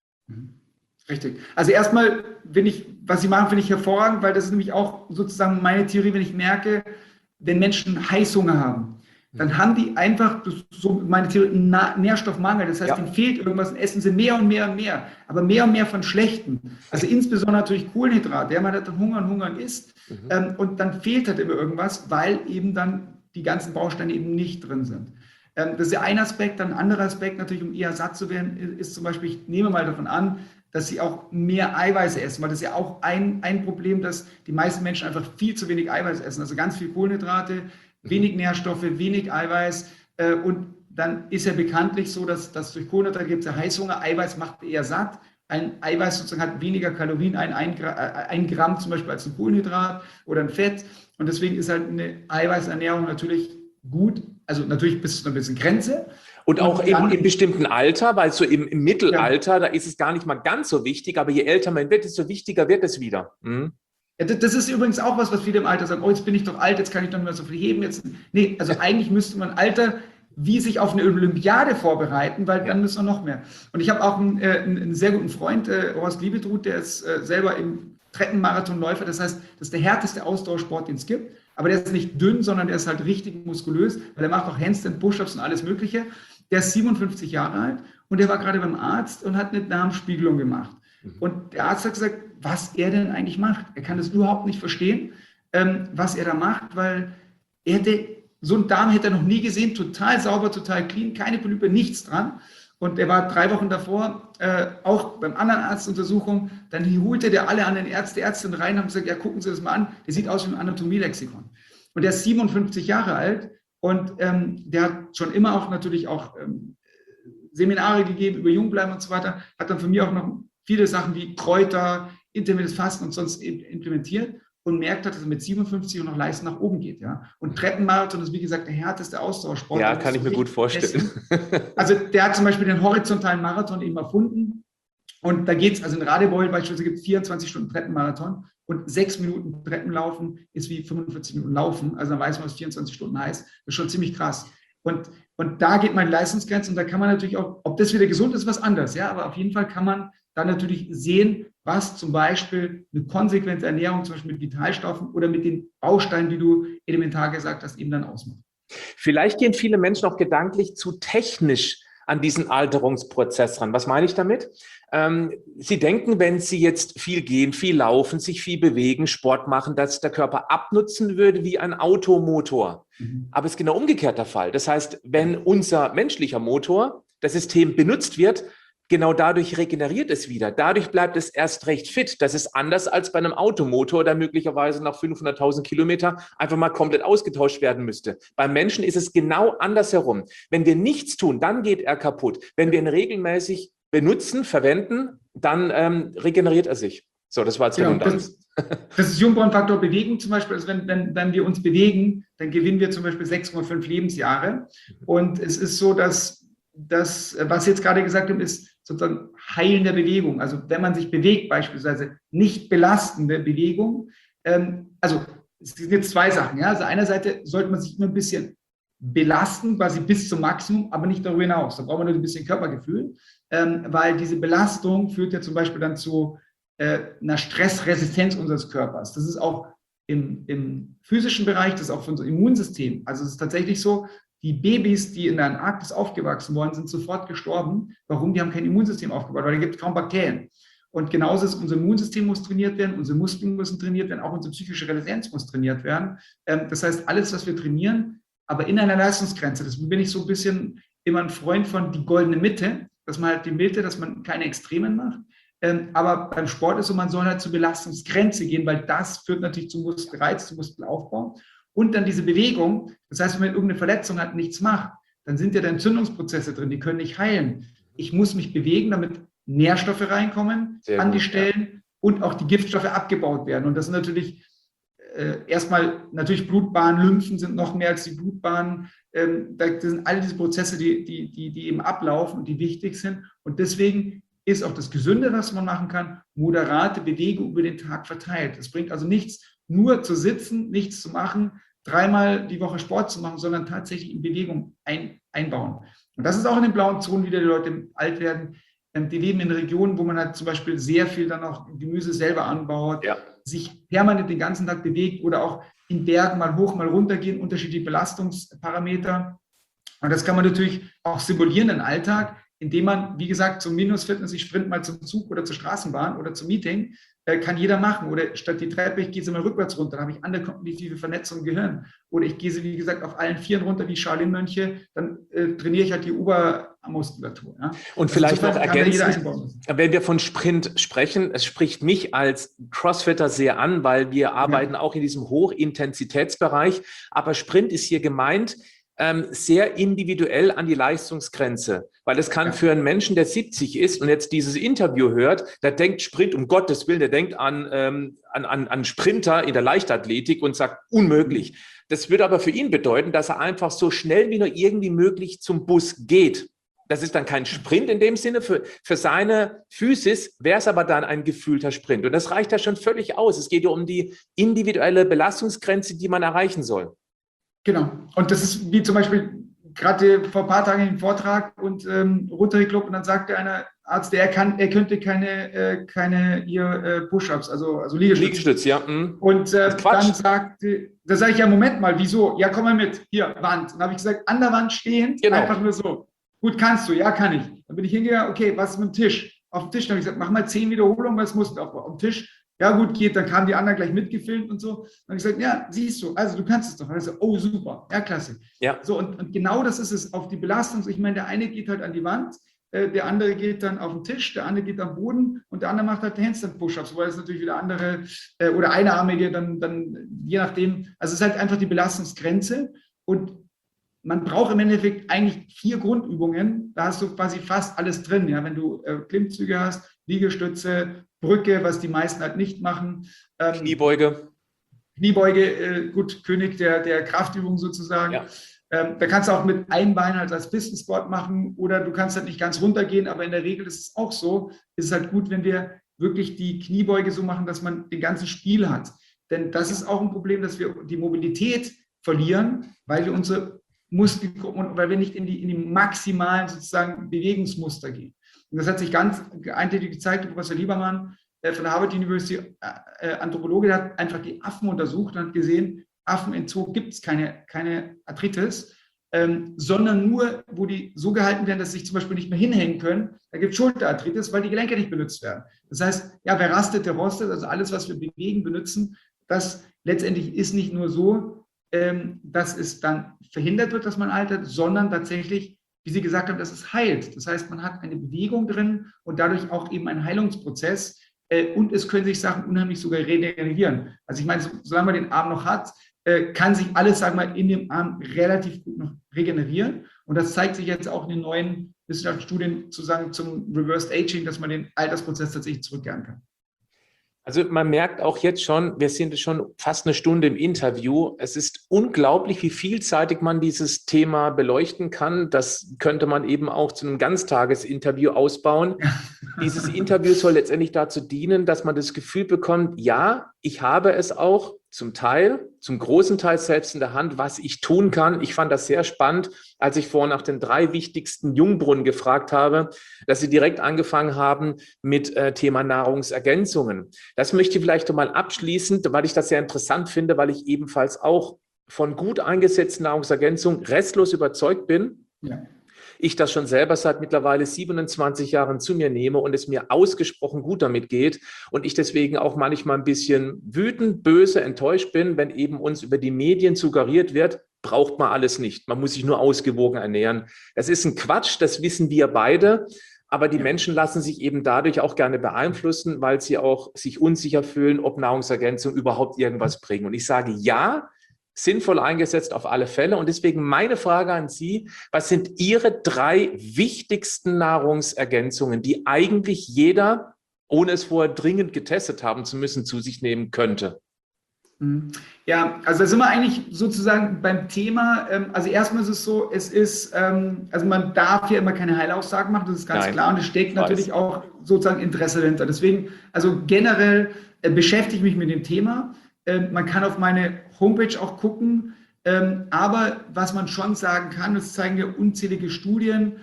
Richtig. Also erstmal, wenn ich, was Sie machen, finde ich hervorragend, weil das ist nämlich auch sozusagen meine Theorie, wenn ich merke, wenn Menschen Heißhunger haben, dann haben die einfach, so meine Theorie, einen Nährstoffmangel. Das heißt, ja. denen fehlt irgendwas und essen sie mehr und mehr und mehr. Aber mehr und mehr von Schlechten. Also insbesondere natürlich Kohlenhydrate. Ja, man hat dann Hunger und Hunger und isst. Mhm. Ähm, und dann fehlt halt immer irgendwas, weil eben dann die ganzen Bausteine eben nicht drin sind. Ähm, das ist ja ein Aspekt. Dann ein anderer Aspekt natürlich, um eher satt zu werden, ist, ist zum Beispiel, ich nehme mal davon an, dass sie auch mehr Eiweiße essen, weil das ist ja auch ein, ein Problem, dass die meisten Menschen einfach viel zu wenig Eiweiß essen. Also ganz viel Kohlenhydrate, wenig Nährstoffe, wenig Eiweiß äh, und dann ist ja bekanntlich so, dass, dass durch Kohlenhydrate gibt es ja Heißhunger, Eiweiß macht eher satt. Ein Eiweiß sozusagen hat weniger Kalorien, ein, ein, ein Gramm zum Beispiel als ein Kohlenhydrat oder ein Fett und deswegen ist halt eine Eiweißernährung natürlich gut, also natürlich bis zu einer gewissen Grenze. Und auch und dann, im, im bestimmten Alter, weil so im, im Mittelalter, ja. da ist es gar nicht mal ganz so wichtig, aber je älter man wird, desto wichtiger wird es wieder. Mhm. Ja, das ist übrigens auch was, was viele im Alter sagen, oh, jetzt bin ich doch alt, jetzt kann ich doch nicht mehr so viel heben. Jetzt. Nee, also eigentlich müsste man Alter wie sich auf eine Olympiade vorbereiten, weil dann müssen wir noch mehr. Und ich habe auch einen, äh, einen sehr guten Freund, äh, Horst Liebetruth, der ist äh, selber im Treppenmarathonläufer, das heißt, das ist der härteste Ausdauersport, den es gibt. Aber der ist nicht dünn, sondern der ist halt richtig muskulös, weil er macht auch Handstand, Push-Ups und alles Mögliche. Der ist siebenundfünfzig Jahre alt und der war gerade beim Arzt und hat eine Darmspiegelung gemacht. Mhm. Und der Arzt hat gesagt, was er denn eigentlich macht. Er kann das überhaupt nicht verstehen, ähm, was er da macht, weil er hätte, so einen Darm hätte er noch nie gesehen, total sauber, total clean, keine Polype, nichts dran. Und er war drei Wochen davor, äh, auch beim anderen Arztuntersuchung, dann holte der alle anderen Ärzte, Ärztinnen rein und haben gesagt, ja, gucken Sie das mal an, der sieht aus wie ein Anatomie-Lexikon. Und der ist siebenundfünfzig Jahre alt und ähm, der hat schon immer auch natürlich auch ähm, Seminare gegeben über Jungbleiben und so weiter, hat dann von mir auch noch viele Sachen wie Kräuter, intermittierendes Fasten und sonst implementiert und merkt hat, dass er mit siebenundfünfzig und noch Leisten nach oben geht. Ja? Und Treppenmarathon ist, wie gesagt, der härteste Ausdauersport. Ja, kann ich mir gut vorstellen. Also der hat zum Beispiel den horizontalen Marathon eben erfunden. Und da geht es, also in Radebeul beispielsweise gibt es vierundzwanzig Stunden Treppenmarathon und sechs Minuten Treppenlaufen ist wie fünfundvierzig Minuten Laufen. Also dann weiß man, was vierundzwanzig Stunden heißt. Das ist schon ziemlich krass. Und, und da geht meine Leistungsgrenze und da kann man natürlich auch, ob das wieder gesund ist, was anderes. Ja, aber auf jeden Fall kann man dann natürlich sehen, was zum Beispiel eine konsequente Ernährung, zum Beispiel mit Vitalstoffen oder mit den Bausteinen, die du elementar gesagt hast, eben dann ausmacht. Vielleicht gehen viele Menschen auch gedanklich zu technisch an diesen Alterungsprozess ran. Was meine ich damit? Ähm, Sie denken, wenn Sie jetzt viel gehen, viel laufen, sich viel bewegen, Sport machen, dass der Körper abnutzen würde wie ein Automotor. Mhm. Aber es ist genau umgekehrt der Fall. Das heißt, wenn unser menschlicher Motor, das System benutzt wird, genau dadurch regeneriert es wieder. Dadurch bleibt es erst recht fit. Das ist anders als bei einem Automotor, der möglicherweise nach fünfhunderttausend Kilometern einfach mal komplett ausgetauscht werden müsste. Beim Menschen ist es genau andersherum. Wenn wir nichts tun, dann geht er kaputt. Wenn wir ihn regelmäßig benutzen, verwenden, dann ähm, regeneriert er sich. So, das war jetzt genau, das, das ist Jungfrauenfaktor Bewegung zum Beispiel. Also wenn, wenn, wenn wir uns bewegen, dann gewinnen wir zum Beispiel sechs Komma fünf Lebensjahre. Und es ist so, dass das, was Sie jetzt gerade gesagt haben, ist sozusagen heilende Bewegung. Also wenn man sich bewegt, beispielsweise nicht belastende Bewegung. Ähm, also es sind jetzt zwei Sachen. Ja? Also einerseits sollte man sich immer ein bisschen belasten, quasi bis zum Maximum, aber nicht darüber hinaus. Da braucht man nur ein bisschen Körpergefühl, ähm, weil diese Belastung führt ja zum Beispiel dann zu äh, einer Stressresistenz unseres Körpers. Das ist auch im, im physischen Bereich, das ist auch für unser Immunsystem. Also es ist tatsächlich so, die Babys, die in der Antarktis aufgewachsen worden sind, sofort gestorben. Warum? Die haben kein Immunsystem aufgebaut, weil da gibt es kaum Bakterien. Und genauso ist unser Immunsystem muss trainiert werden, unsere Muskeln müssen trainiert werden, auch unsere psychische Resilienz muss trainiert werden. Ähm, das heißt, alles, was wir trainieren, aber in einer Leistungsgrenze. Deswegen bin ich so ein bisschen immer ein Freund von die goldene Mitte, dass man halt die Mitte, dass man keine Extremen macht. Ähm, aber beim Sport ist so, man soll halt zur Belastungsgrenze gehen, weil das führt natürlich zum Muskelreiz, zum Muskelaufbau. Und dann diese Bewegung, das heißt, wenn man irgendeine Verletzung hat, nichts macht, dann sind ja da Entzündungsprozesse drin, die können nicht heilen. Ich muss mich bewegen, damit Nährstoffe reinkommen Sehr an gut, die Stellen ja. und auch die Giftstoffe abgebaut werden. Und das sind natürlich äh, erstmal, natürlich Blutbahnen, Lymphen sind noch mehr als die Blutbahnen. Ähm, da sind all diese Prozesse, die, die, die, die eben ablaufen und die wichtig sind. Und deswegen ist auch das Gesünde, was man machen kann, moderate Bewegung über den Tag verteilt. Es bringt also nichts, nur zu sitzen, nichts zu machen, dreimal die Woche Sport zu machen, sondern tatsächlich in Bewegung ein, einbauen. Und das ist auch in den blauen Zonen, wieder die Leute alt werden. Die leben in Regionen, wo man halt zum Beispiel sehr viel dann auch Gemüse selber anbaut, ja. sich permanent den ganzen Tag bewegt oder auch in Bergen mal hoch, mal runter gehen, unterschiedliche Belastungsparameter. Und das kann man natürlich auch simulieren im Alltag, indem man, wie gesagt, zum Minus-Fitness, ich sprint mal zum Zug oder zur Straßenbahn oder zum Meeting, äh, kann jeder machen. Oder statt die Treppe, ich gehe sie mal rückwärts runter, dann habe ich andere kognitive Vernetzung im Gehirn. Oder ich gehe sie, wie gesagt, auf allen Vieren runter wie Shaolin-Mönche, dann äh, trainiere ich halt die Obermuskulatur. Ja? Und also vielleicht noch ergänzend, wenn wir von Sprint sprechen, es spricht mich als Crossfitter sehr an, weil wir arbeiten ja. auch in diesem Hochintensitätsbereich. Aber Sprint ist hier gemeint, sehr individuell an die Leistungsgrenze, weil es kann ja. für einen Menschen, der siebzig ist und jetzt dieses Interview hört, der denkt Sprint, um Gottes Willen, der denkt an, ähm, an, an, an Sprinter in der Leichtathletik und sagt, unmöglich. Das würde aber für ihn bedeuten, dass er einfach so schnell wie nur irgendwie möglich zum Bus geht. Das ist dann kein Sprint in dem Sinne, für, für seine Physis wäre es aber dann ein gefühlter Sprint. Und das reicht ja schon völlig aus. Es geht ja um die individuelle Belastungsgrenze, die man erreichen soll. Genau. Und das ist wie zum Beispiel gerade vor ein paar Tagen im Vortrag und ähm, Rotary Club und dann sagte einer Arzt, er kann, er könnte keine, äh, keine hier äh, Push-ups, also, also Liegestütze. Liegestütz, ja. Mhm. Und äh, dann sagte, da sage ich ja, Moment mal, wieso? Ja, komm mal mit, hier, Wand. Und dann habe ich gesagt, an der Wand stehend, genau. einfach nur so. Gut, kannst du, ja, kann ich. Dann bin ich hingegangen, okay, was ist mit dem Tisch? Auf dem Tisch, dann habe ich gesagt, mach mal zehn Wiederholungen, weil es Muskelaufbau. Auf dem Tisch. Ja, gut, geht, dann kamen die anderen gleich mitgefilmt und so. Dann habe ich gesagt, ja, siehst du, also du kannst es doch. Und ich so, oh, super, ja, klasse. Ja. So, und, und genau das ist es auf die Belastung. Ich meine, der eine geht halt an die Wand, äh, der andere geht dann auf den Tisch, der andere geht am Boden und der andere macht halt Handstand-Push-Ups, weil es natürlich wieder andere äh, oder einarmige, dann, dann je nachdem. Also es ist halt einfach die Belastungsgrenze und man braucht im Endeffekt eigentlich vier Grundübungen. Da hast du quasi fast alles drin. Ja? Wenn du äh, Klimmzüge hast, Liegestütze, Brücke, was die meisten halt nicht machen. Ähm, Kniebeuge. Kniebeuge, äh, gut, König der, der Kraftübung sozusagen. Ja. Ähm, da kannst du auch mit einem Bein halt als Pistensport machen oder du kannst halt nicht ganz runtergehen, aber in der Regel ist es auch so, ist es halt gut, wenn wir wirklich die Kniebeuge so machen, dass man den ganzen Spiel hat. Denn das ist auch ein Problem, dass wir die Mobilität verlieren, weil wir unsere Muskelgruppen, weil wir nicht in die, in die maximalen sozusagen Bewegungsmuster gehen. Und das hat sich ganz eindeutig gezeigt, Professor Liebermann äh, von der Harvard University, äh, Anthropologe, der hat einfach die Affen untersucht und hat gesehen, Affen in Zoo gibt es keine, keine Arthritis. ähm, sondern nur, wo die so gehalten werden, dass sie sich zum Beispiel nicht mehr hinhängen können. Da gibt es Schulterarthritis, weil die Gelenke nicht benutzt werden. Das heißt, ja, wer rastet, der rostet. Also alles, was wir bewegen, benutzen, das letztendlich ist nicht nur so, ähm, dass es dann verhindert wird, dass man altert, sondern tatsächlich, wie Sie gesagt haben, dass es heilt. Das heißt, man hat eine Bewegung drin und dadurch auch eben einen Heilungsprozess. Äh, und es können sich Sachen unheimlich sogar regenerieren. Also ich meine, so, solange man den Arm noch hat, äh, kann sich alles, sagen wir mal, in dem Arm relativ gut noch regenerieren. Und das zeigt sich jetzt auch in den neuen Wissenschaftsstudien zu sagen, zum Reversed Aging, dass man den Altersprozess tatsächlich zurückkehren kann. Also man merkt auch jetzt schon, wir sind schon fast eine Stunde im Interview. Es ist unglaublich, wie vielseitig man dieses Thema beleuchten kann. Das könnte man eben auch zu einem Ganztagesinterview ausbauen. Dieses Interview soll letztendlich dazu dienen, dass man das Gefühl bekommt, ja, ich habe es auch zum Teil, zum großen Teil selbst in der Hand, was ich tun kann. Ich fand das sehr spannend, als ich vorhin nach den drei wichtigsten Jungbrunnen gefragt habe, dass Sie direkt angefangen haben mit äh, Thema Nahrungsergänzungen. Das möchte ich vielleicht mal abschließend, weil ich das sehr interessant finde, weil ich ebenfalls auch von gut eingesetzten Nahrungsergänzungen restlos überzeugt bin. Ja. Ich das schon selber seit mittlerweile siebenundzwanzig Jahren zu mir nehme und es mir ausgesprochen gut damit geht und ich deswegen auch manchmal ein bisschen wütend, böse, enttäuscht bin, wenn eben uns über die Medien suggeriert wird, braucht man alles nicht. Man muss sich nur ausgewogen ernähren. Das ist ein Quatsch, das wissen wir beide. Aber die Menschen lassen sich eben dadurch auch gerne beeinflussen, weil sie auch sich unsicher fühlen, ob Nahrungsergänzungen überhaupt irgendwas bringen. Und ich sage ja, sinnvoll eingesetzt auf alle Fälle. Und deswegen meine Frage an Sie, was sind Ihre drei wichtigsten Nahrungsergänzungen, die eigentlich jeder, ohne es vorher dringend getestet haben zu müssen, zu sich nehmen könnte? Ja, also da sind wir eigentlich sozusagen beim Thema. Also erstmal ist es so, es ist, also man darf ja immer keine Heilaussagen machen, das ist ganz Nein, klar. Und es steckt natürlich weiß. auch sozusagen Interesse dahinter. Deswegen, also generell beschäftige ich mich mit dem Thema. Man kann auf meine Homepage auch gucken, aber was man schon sagen kann, das zeigen ja unzählige Studien,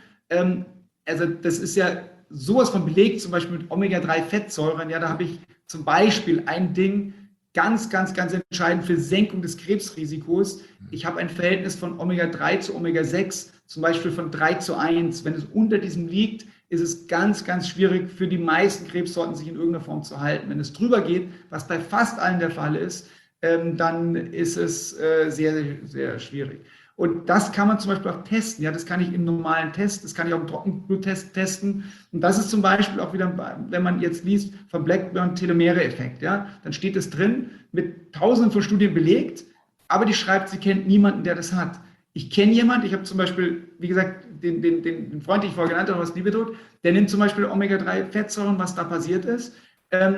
also das ist ja sowas von belegt, zum Beispiel mit Omega drei Fettsäuren, ja, da habe ich zum Beispiel ein Ding, ganz, ganz, ganz entscheidend für Senkung des Krebsrisikos. Ich habe ein Verhältnis von Omega drei zu Omega sechs, zum Beispiel von drei zu eins. Wenn es unter diesem liegt, ist es ganz, ganz schwierig für die meisten Krebssorten, sich in irgendeiner Form zu halten. Wenn es drüber geht, was bei fast allen der Fall ist, ähm, dann ist es äh, sehr, sehr, sehr schwierig. Und das kann man zum Beispiel auch testen. Ja, das kann ich im normalen Test, das kann ich auch im Trockenbluttest testen. Und das ist zum Beispiel auch wieder, wenn man jetzt liest, vom Blackburn-Telomere-Effekt. Ja, dann steht es drin, mit tausenden von Studien belegt, aber die schreibt, sie kennt niemanden, der das hat. Ich kenne jemanden, ich habe zum Beispiel, wie gesagt, den, den, den Freund, den ich vorher genannt habe, aus Liebetod, der nimmt zum Beispiel Omega drei Fettsäuren, was da passiert ist. Ähm,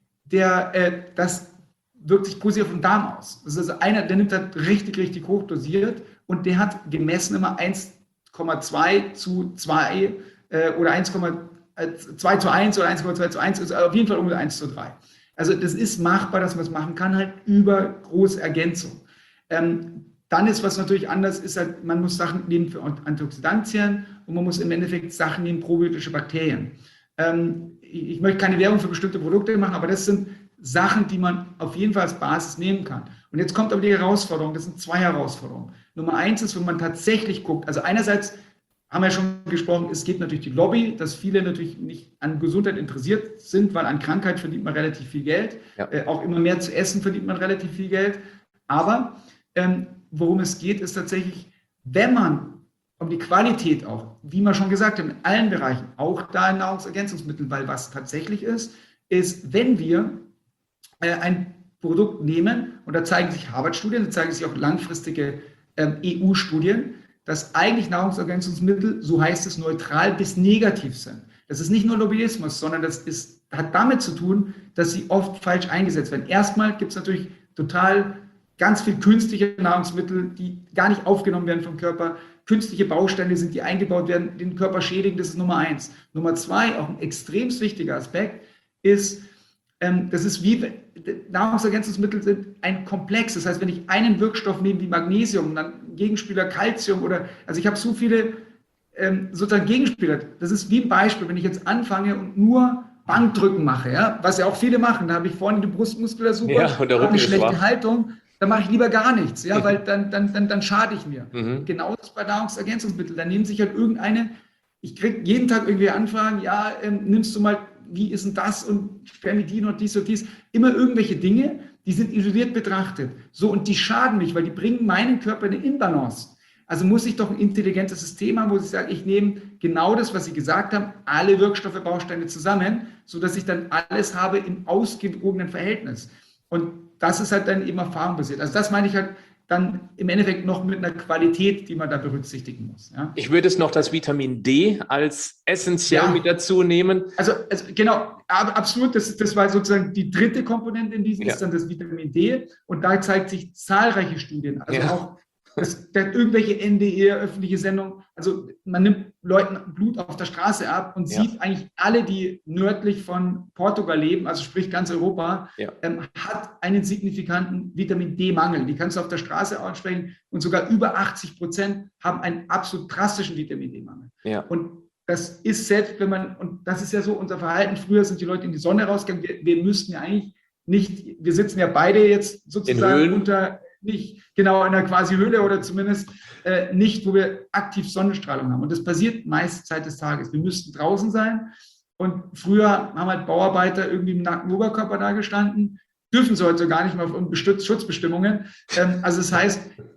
der, äh, das wirkt sich positiv auf den Darm aus. Das ist also einer, der nimmt das richtig, richtig hoch dosiert und der hat gemessen immer eins Komma zwei zu zwei äh, oder eins Komma zwei zu eins oder eins Komma zwei zu eins, also auf jeden Fall ungefähr eins zu drei. Also das ist machbar, dass man es machen kann, halt über große Ergänzung. Ähm, Dann ist was natürlich anders, ist halt, man muss Sachen nehmen für Antioxidantien und man muss im Endeffekt Sachen nehmen, probiotische Bakterien. Ähm, ich, ich möchte keine Werbung für bestimmte Produkte machen, aber das sind Sachen, die man auf jeden Fall als Basis nehmen kann. Und jetzt kommt aber die Herausforderung, das sind zwei Herausforderungen. Nummer eins ist, wenn man tatsächlich guckt, also einerseits haben wir ja schon gesprochen, es gibt natürlich die Lobby, dass viele natürlich nicht an Gesundheit interessiert sind, weil an Krankheit verdient man relativ viel Geld. Ja. Äh, auch immer mehr zu essen verdient man relativ viel Geld. Aber ähm, worum es geht, ist tatsächlich, wenn man um die Qualität auch, wie wir schon gesagt haben, in allen Bereichen, auch da in Nahrungsergänzungsmitteln, weil was tatsächlich ist, ist, wenn wir äh, ein Produkt nehmen, und da zeigen sich Harvard-Studien, da zeigen sich auch langfristige ähm, E U-Studien, dass eigentlich Nahrungsergänzungsmittel, so heißt es, neutral bis negativ sind. Das ist nicht nur Lobbyismus, sondern das ist, hat damit zu tun, dass sie oft falsch eingesetzt werden. Erstmal gibt es natürlich total ganz viel künstliche Nahrungsmittel, die gar nicht aufgenommen werden vom Körper. Künstliche Bausteine sind, die eingebaut werden, den Körper schädigen, das ist Nummer eins. Nummer zwei, auch ein extrem wichtiger Aspekt, ist, ähm, das ist wie, Nahrungsergänzungsmittel sind ein Komplex. Das heißt, wenn ich einen Wirkstoff nehme wie Magnesium, dann Gegenspieler Calcium oder, also ich habe so viele ähm, sozusagen Gegenspieler. Das ist wie ein Beispiel, wenn ich jetzt anfange und nur Bankdrücken mache, ja, was ja auch viele machen, da habe ich vorne die Brustmuskulatur, ja, eine schlechte Haltung, dann mache ich lieber gar nichts, ja, weil dann, dann, dann, dann schade ich mir. Mhm. Genauso ist bei Nahrungsergänzungsmitteln. Dann nehmen sich halt irgendeine, ich kriege jeden Tag irgendwie Anfragen, ja, ähm, nimmst du mal, wie ist denn das und Spermidin und dies und dies, immer irgendwelche Dinge, die sind isoliert betrachtet. So, und die schaden mich, weil die bringen meinen Körper in eine Imbalance. Also muss ich doch ein intelligentes System haben, wo ich sage, ich nehme genau das, was Sie gesagt haben, alle Wirkstoffe, Bausteine zusammen, sodass ich dann alles habe im ausgewogenen Verhältnis. Und das ist halt dann eben erfahrungsbasiert. Also das meine ich halt dann im Endeffekt noch mit einer Qualität, die man da berücksichtigen muss. Ja? Ich würde es noch das Vitamin D als essentiell Ja. mit dazu nehmen. Also, also genau, aber absolut, das, das war sozusagen die dritte Komponente in diesem, Ja. ist dann das Vitamin D. Und da zeigt sich zahlreiche Studien, also Ja. auch das, der, irgendwelche N D E, öffentliche Sendungen, also man nimmt Leuten Blut auf der Straße ab und Ja. sieht eigentlich alle, die nördlich von Portugal leben, also sprich ganz Europa, Ja. ähm, hat einen signifikanten Vitamin D-Mangel. Die kannst du auf der Straße ansprechen und sogar über achtzig Prozent haben einen absolut drastischen Vitamin D-Mangel. Ja. Und das ist selbst, wenn man, und das ist ja so unser Verhalten, früher sind die Leute in die Sonne rausgegangen, wir, wir müssten ja eigentlich nicht, wir sitzen ja beide jetzt sozusagen Höhlen. unter, nicht genau in einer quasi Höhle oder zumindest äh, nicht, wo wir aktiv Sonnenstrahlung haben. Und das passiert meist Zeit des Tages. Wir müssten draußen sein. Und früher haben halt Bauarbeiter irgendwie im nackten Oberkörper da gestanden, dürfen sie heute so gar nicht mehr auf Schutzbestimmungen. Ähm, also das heißt,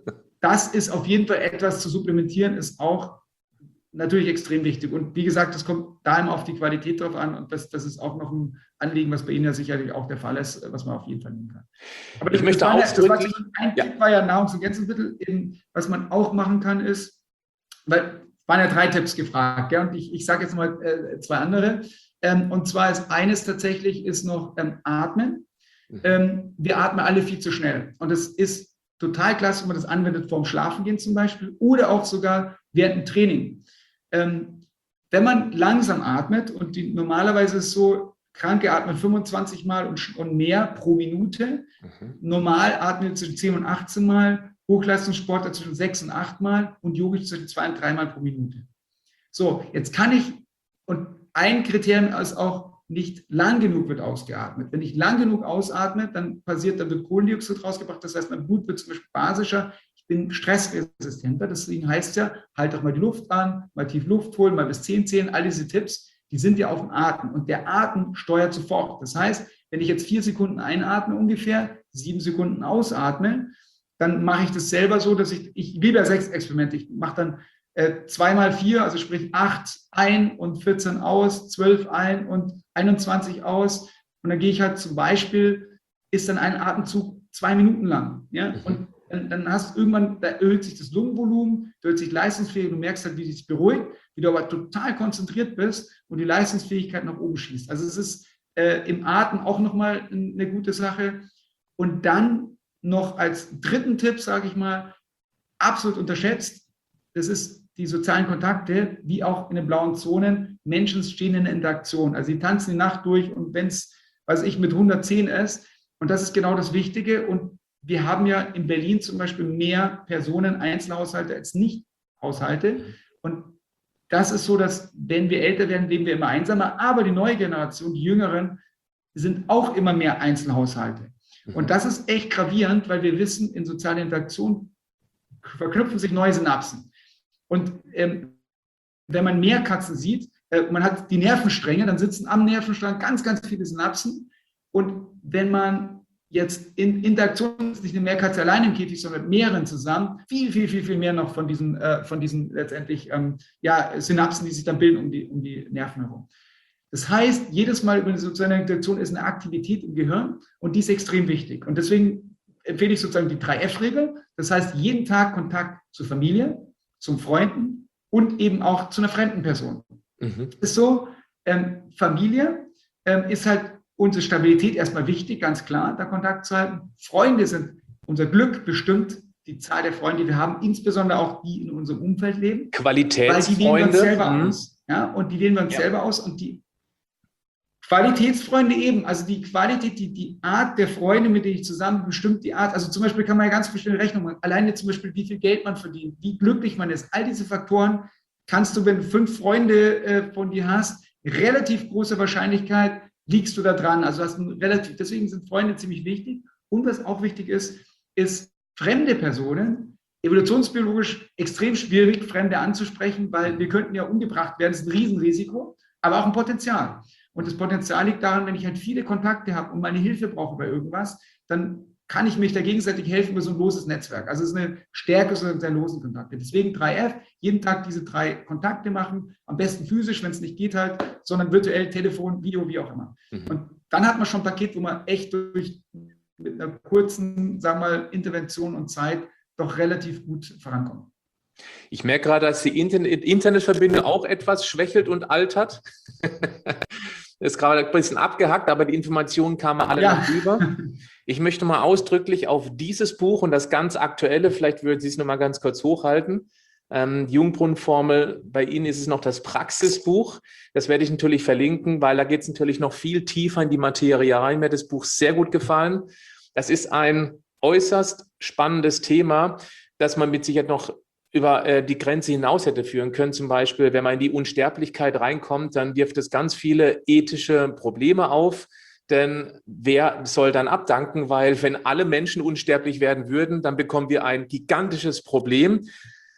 das ist auf jeden Fall etwas zu supplementieren, ist auch natürlich extrem wichtig. Und wie gesagt, das kommt da immer auf die Qualität drauf an. Und das, das ist auch noch ein Anliegen, was bei Ihnen ja sicherlich auch der Fall ist, was man auf jeden Fall nehmen kann. Aber Ich das, möchte das war, ausdrücklich- das war, ein ja. Tipp war ja Nahrungsergänzungsmittel. Eben, was man auch machen kann, ist, weil es waren ja drei Tipps gefragt, ja, und ich, ich sage jetzt mal äh, zwei andere. Ähm, und zwar ist eines tatsächlich ist noch ähm, Atmen. Mhm. Ähm, wir atmen alle viel zu schnell. Und es ist total klasse, wenn man das anwendet vorm Schlafengehen zum Beispiel oder auch sogar während dem Training. Ähm, wenn man langsam atmet und die, normalerweise ist es so, Kranke atmen fünfundzwanzig Mal und, und mehr pro Minute, Mhm. normal atmen zwischen zehn und achtzehn Mal, Hochleistungssportler zwischen sechs und acht Mal und Yogis zwischen zwei und drei Mal pro Minute. So, jetzt kann ich, und ein Kriterium ist auch, nicht lang genug wird ausgeatmet. Wenn ich lang genug ausatme, dann passiert, dann wird Kohlendioxid rausgebracht, das heißt, mein Blut wird zum Beispiel basischer, ich bin stressresistenter, deswegen heißt es ja, halt doch mal die Luft an, mal tief Luft holen, mal bis zehn zählen, all diese Tipps, die sind ja auf dem Atem und der Atem steuert sofort. Das heißt, wenn ich jetzt vier Sekunden einatme ungefähr, sieben Sekunden ausatme, dann mache ich das selber so, dass ich, ich liebe ja sechs Experimente, ich mache dann äh, zwei mal vier, also sprich acht ein und vierzehn aus, zwölf ein und einundzwanzig aus und dann gehe ich halt zum Beispiel, ist dann ein Atemzug zwei Minuten lang, ja, Mhm. und dann, dann hast du irgendwann, da erhöht sich das Lungenvolumen, da erhöht sich Leistungsfähigkeit, du merkst halt, wie sich beruhigt, wie du aber total konzentriert bist und die Leistungsfähigkeit nach oben schießt. Also es ist äh, im Atem auch nochmal eine gute Sache. Und dann noch als dritten Tipp, sage ich mal, absolut unterschätzt, das ist die sozialen Kontakte, wie auch in den blauen Zonen, Menschen stehen in der Interaktion. Also sie tanzen die Nacht durch und wenn es, weiß ich, mit hundertzehn ist, und das ist genau das Wichtige. Und wir haben ja in Berlin zum Beispiel mehr Personen, Einzelhaushalte als Nicht-Haushalte. Und das ist so, dass wenn wir älter werden, leben wir immer einsamer. Aber die neue Generation, die Jüngeren, sind auch immer mehr Einzelhaushalte. Und das ist echt gravierend, weil wir wissen, in sozialer Interaktion verknüpfen sich neue Synapsen. Und ähm, wenn man mehr Katzen sieht, äh, man hat die Nervenstränge, dann sitzen am Nervenstrang ganz, ganz viele Synapsen. Und wenn man jetzt in Interaktion ist, nicht eine Meerkatze allein im Käfig, sondern mit mehreren zusammen, viel, viel, viel, viel mehr noch von diesen, äh, von diesen letztendlich ähm, ja, Synapsen, die sich dann bilden um die, um die Nerven herum. Das heißt, jedes Mal über eine soziale Interaktion ist eine Aktivität im Gehirn und die ist extrem wichtig. Und deswegen empfehle ich sozusagen die drei F Regel. Das heißt, jeden Tag Kontakt zur Familie, zum Freunden und eben auch zu einer fremden Person. Mhm. Ist so, ähm, Familie ähm, ist halt unsere Stabilität erstmal wichtig, ganz klar, da Kontakt zu halten. Freunde sind unser Glück bestimmt, die Zahl der Freunde, die wir haben, insbesondere auch die in unserem Umfeld leben. Weil die wählen wir Qualitätsfreunde. uns selber Mhm. aus. Ja, und die wählen wir uns Ja. selber aus und die Qualitätsfreunde eben, also die Qualität, die, die Art der Freunde, mit denen ich zusammen bestimmt die Art, also zum Beispiel kann man ja ganz verschiedene Rechnungen machen. Alleine zum Beispiel, wie viel Geld man verdient, wie glücklich man ist. All diese Faktoren kannst du, wenn du fünf Freunde äh, von dir hast, relativ große Wahrscheinlichkeit liegst du da dran. Also hast du relativ, deswegen sind Freunde ziemlich wichtig. Und was auch wichtig ist, ist fremde Personen evolutionsbiologisch extrem schwierig, Fremde anzusprechen, weil wir könnten ja umgebracht werden. Das ist ein Riesenrisiko, aber auch ein Potenzial. Und das Potenzial liegt daran, wenn ich halt viele Kontakte habe und meine Hilfe brauche bei irgendwas, dann kann ich mich da gegenseitig helfen über so ein loses Netzwerk. Also es ist eine Stärke so der losen Kontakte. Deswegen drei F, jeden Tag diese drei Kontakte machen, am besten physisch, wenn es nicht geht halt, sondern virtuell, Telefon, Video, wie auch immer. Mhm. Und dann hat man schon ein Paket, wo man echt durch mit einer kurzen, sagen wir mal, Intervention und Zeit doch relativ gut vorankommt. Ich merke gerade, dass die Internet Internetverbindung auch etwas schwächelt und altert. Ist gerade ein bisschen abgehackt, aber die Informationen kamen alle ja. noch rüber. Ich möchte mal ausdrücklich auf dieses Buch und das ganz Aktuelle, vielleicht würden Sie es noch mal ganz kurz hochhalten. Ähm, die Jungbrunnenformel, bei Ihnen ist es noch das Praxisbuch. Das werde ich natürlich verlinken, weil da geht es natürlich noch viel tiefer in die Materie rein. Mir hat das Buch sehr gut gefallen. Das ist ein äußerst spannendes Thema, das man mit Sicherheit noch über äh, die Grenze hinaus hätte führen können. Zum Beispiel, wenn man in die Unsterblichkeit reinkommt, dann wirft es ganz viele ethische Probleme auf. Denn wer soll dann abdanken? Weil wenn alle Menschen unsterblich werden würden, dann bekommen wir ein gigantisches Problem.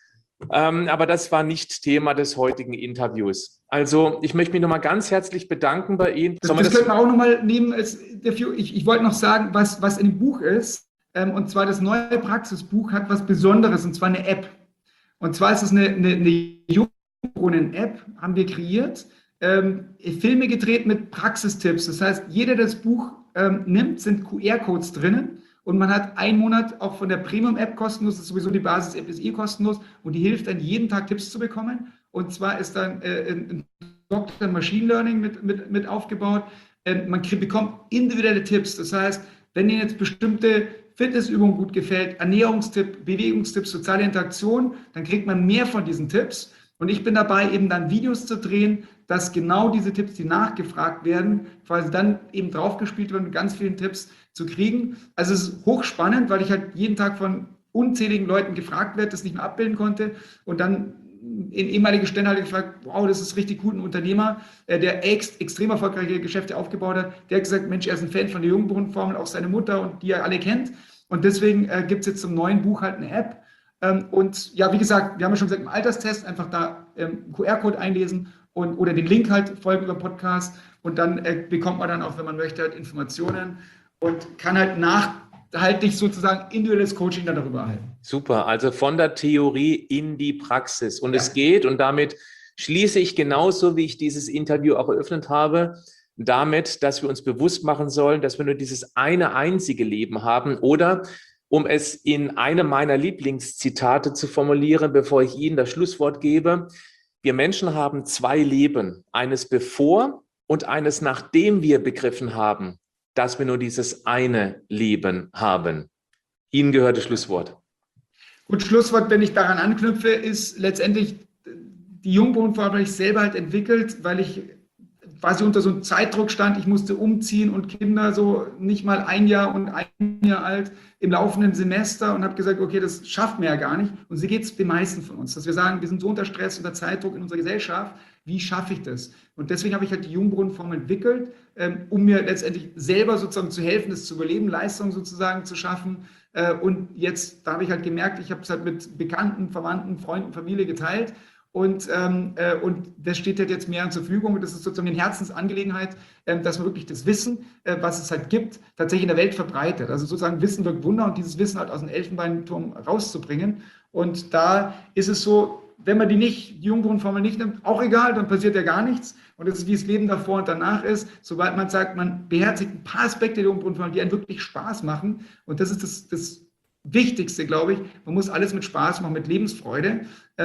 Ähm, aber das war nicht Thema des heutigen Interviews. Also ich möchte mich nochmal ganz herzlich bedanken bei Ihnen. Das, das, das könnte man auch nochmal nehmen. Als dafür, ich, ich wollte noch sagen, was, was in dem Buch ist. Ähm, und zwar das neue Praxisbuch hat was Besonderes, und zwar eine App. Und zwar ist es eine, eine, eine Jungbrunnen-App, haben wir kreiert. Ähm, Filme gedreht mit Praxistipps. Das heißt, jeder, der das Buch ähm, nimmt, sind Q R-Codes drinnen. Und man hat einen Monat auch von der Premium-App kostenlos, das ist sowieso die Basis-App, ist eh kostenlos. Und die hilft dann, jeden Tag Tipps zu bekommen. Und zwar ist dann äh, ein Doktor Machine Learning mit, mit, mit aufgebaut. Äh, man krieg, bekommt individuelle Tipps. Das heißt, wenn Ihnen jetzt bestimmte Fitnessübung gut gefällt, Ernährungstipp, Bewegungstipps, soziale Interaktion, dann kriegt man mehr von diesen Tipps. Und ich bin dabei, eben dann Videos zu drehen, dass genau diese Tipps, die nachgefragt werden, quasi dann eben draufgespielt werden, mit ganz vielen Tipps zu kriegen. Also es ist hochspannend, weil ich halt jeden Tag von unzähligen Leuten gefragt werde, das nicht mehr abbilden konnte. Und dann in ehemalige Stände hat gefragt, wow, das ist richtig gut, ein Unternehmer, der ex, extrem erfolgreiche Geschäfte aufgebaut hat. Der hat gesagt, Mensch, er ist ein Fan von der Jungbrunnenformel, auch seine Mutter und die er alle kennt. Und deswegen äh, gibt es jetzt zum neuen Buch halt eine App. Ähm, und ja, wie gesagt, wir haben ja schon gesagt, im Alterstest einfach da ähm, Q R-Code einlesen und, oder den Link halt folgen über Podcast. Und dann äh, bekommt man dann auch, wenn man möchte, halt Informationen und kann halt nachhaltig sozusagen individuelles Coaching dann darüber erhalten. Super, also von der Theorie in die Praxis. Und ja. Es geht, und damit schließe ich genauso, wie ich dieses Interview auch eröffnet habe, damit, dass wir uns bewusst machen sollen, dass wir nur dieses eine einzige Leben haben. Oder, um es in einem meiner Lieblingszitate zu formulieren, bevor ich Ihnen das Schlusswort gebe, wir Menschen haben zwei Leben, eines bevor und eines nachdem wir begriffen haben, dass wir nur dieses eine Leben haben. Ihnen gehört das Schlusswort. Gut, Schlusswort, wenn ich daran anknüpfe, ist letztendlich die Jungbrunnenformel habe ich selber halt entwickelt, weil ich quasi unter so einem Zeitdruck stand. Ich musste umziehen und Kinder so nicht mal ein Jahr und ein Jahr alt im laufenden Semester und habe gesagt, okay, das schafft mir ja gar nicht. Und so geht es den meisten von uns, dass wir sagen, wir sind so unter Stress, unter Zeitdruck in unserer Gesellschaft. Wie schaffe ich das? Und deswegen habe ich halt die Jungbrunnenformel entwickelt, ähm, um mir letztendlich selber sozusagen zu helfen, das zu überleben, Leistung sozusagen zu schaffen. Äh, und jetzt, da habe ich halt gemerkt, ich habe es halt mit Bekannten, Verwandten, Freunden, Familie geteilt. Und, ähm, äh, und das steht halt jetzt mehr zur Verfügung. Und das ist sozusagen eine Herzensangelegenheit, äh, dass man wirklich das Wissen, äh, was es halt gibt, tatsächlich in der Welt verbreitet. Also sozusagen Wissen wirkt Wunder und dieses Wissen halt aus dem Elfenbeinturm rauszubringen. Und da ist es so, wenn man die nicht, die Jungbrunnenformel nicht nimmt, auch egal, dann passiert ja gar nichts. Und das ist, wie das Leben davor und danach ist. Sobald man sagt, man beherzigt ein paar Aspekte der Jungbrunnenformel, die einen wirklich Spaß machen. Und das ist das, das Wichtigste, glaube ich. Man muss alles mit Spaß machen, mit Lebensfreude.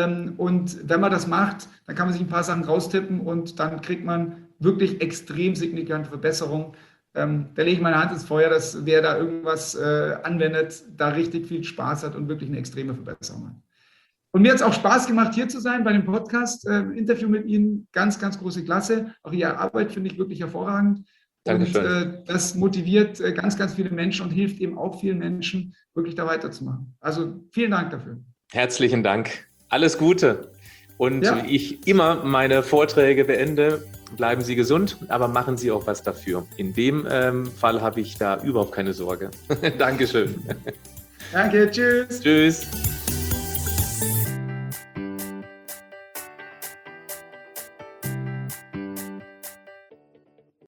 Und wenn man das macht, dann kann man sich ein paar Sachen raustippen und dann kriegt man wirklich extrem signifikante Verbesserungen. Da lege ich meine Hand ins Feuer, dass wer da irgendwas anwendet, da richtig viel Spaß hat und wirklich eine extreme Verbesserung hat. Und mir hat es auch Spaß gemacht, hier zu sein bei dem Podcast-Interview mit Ihnen. Ganz, ganz große Klasse. Auch Ihre Arbeit finde ich wirklich hervorragend. Dankeschön. Und äh, das motiviert äh, ganz, ganz viele Menschen und hilft eben auch vielen Menschen, wirklich da weiterzumachen. Also vielen Dank dafür. Herzlichen Dank. Alles Gute. Und ja. wie ich immer meine Vorträge beende, bleiben Sie gesund, aber machen Sie auch was dafür. In dem ähm, Fall habe ich da überhaupt keine Sorge. Dankeschön. Danke, tschüss. Tschüss.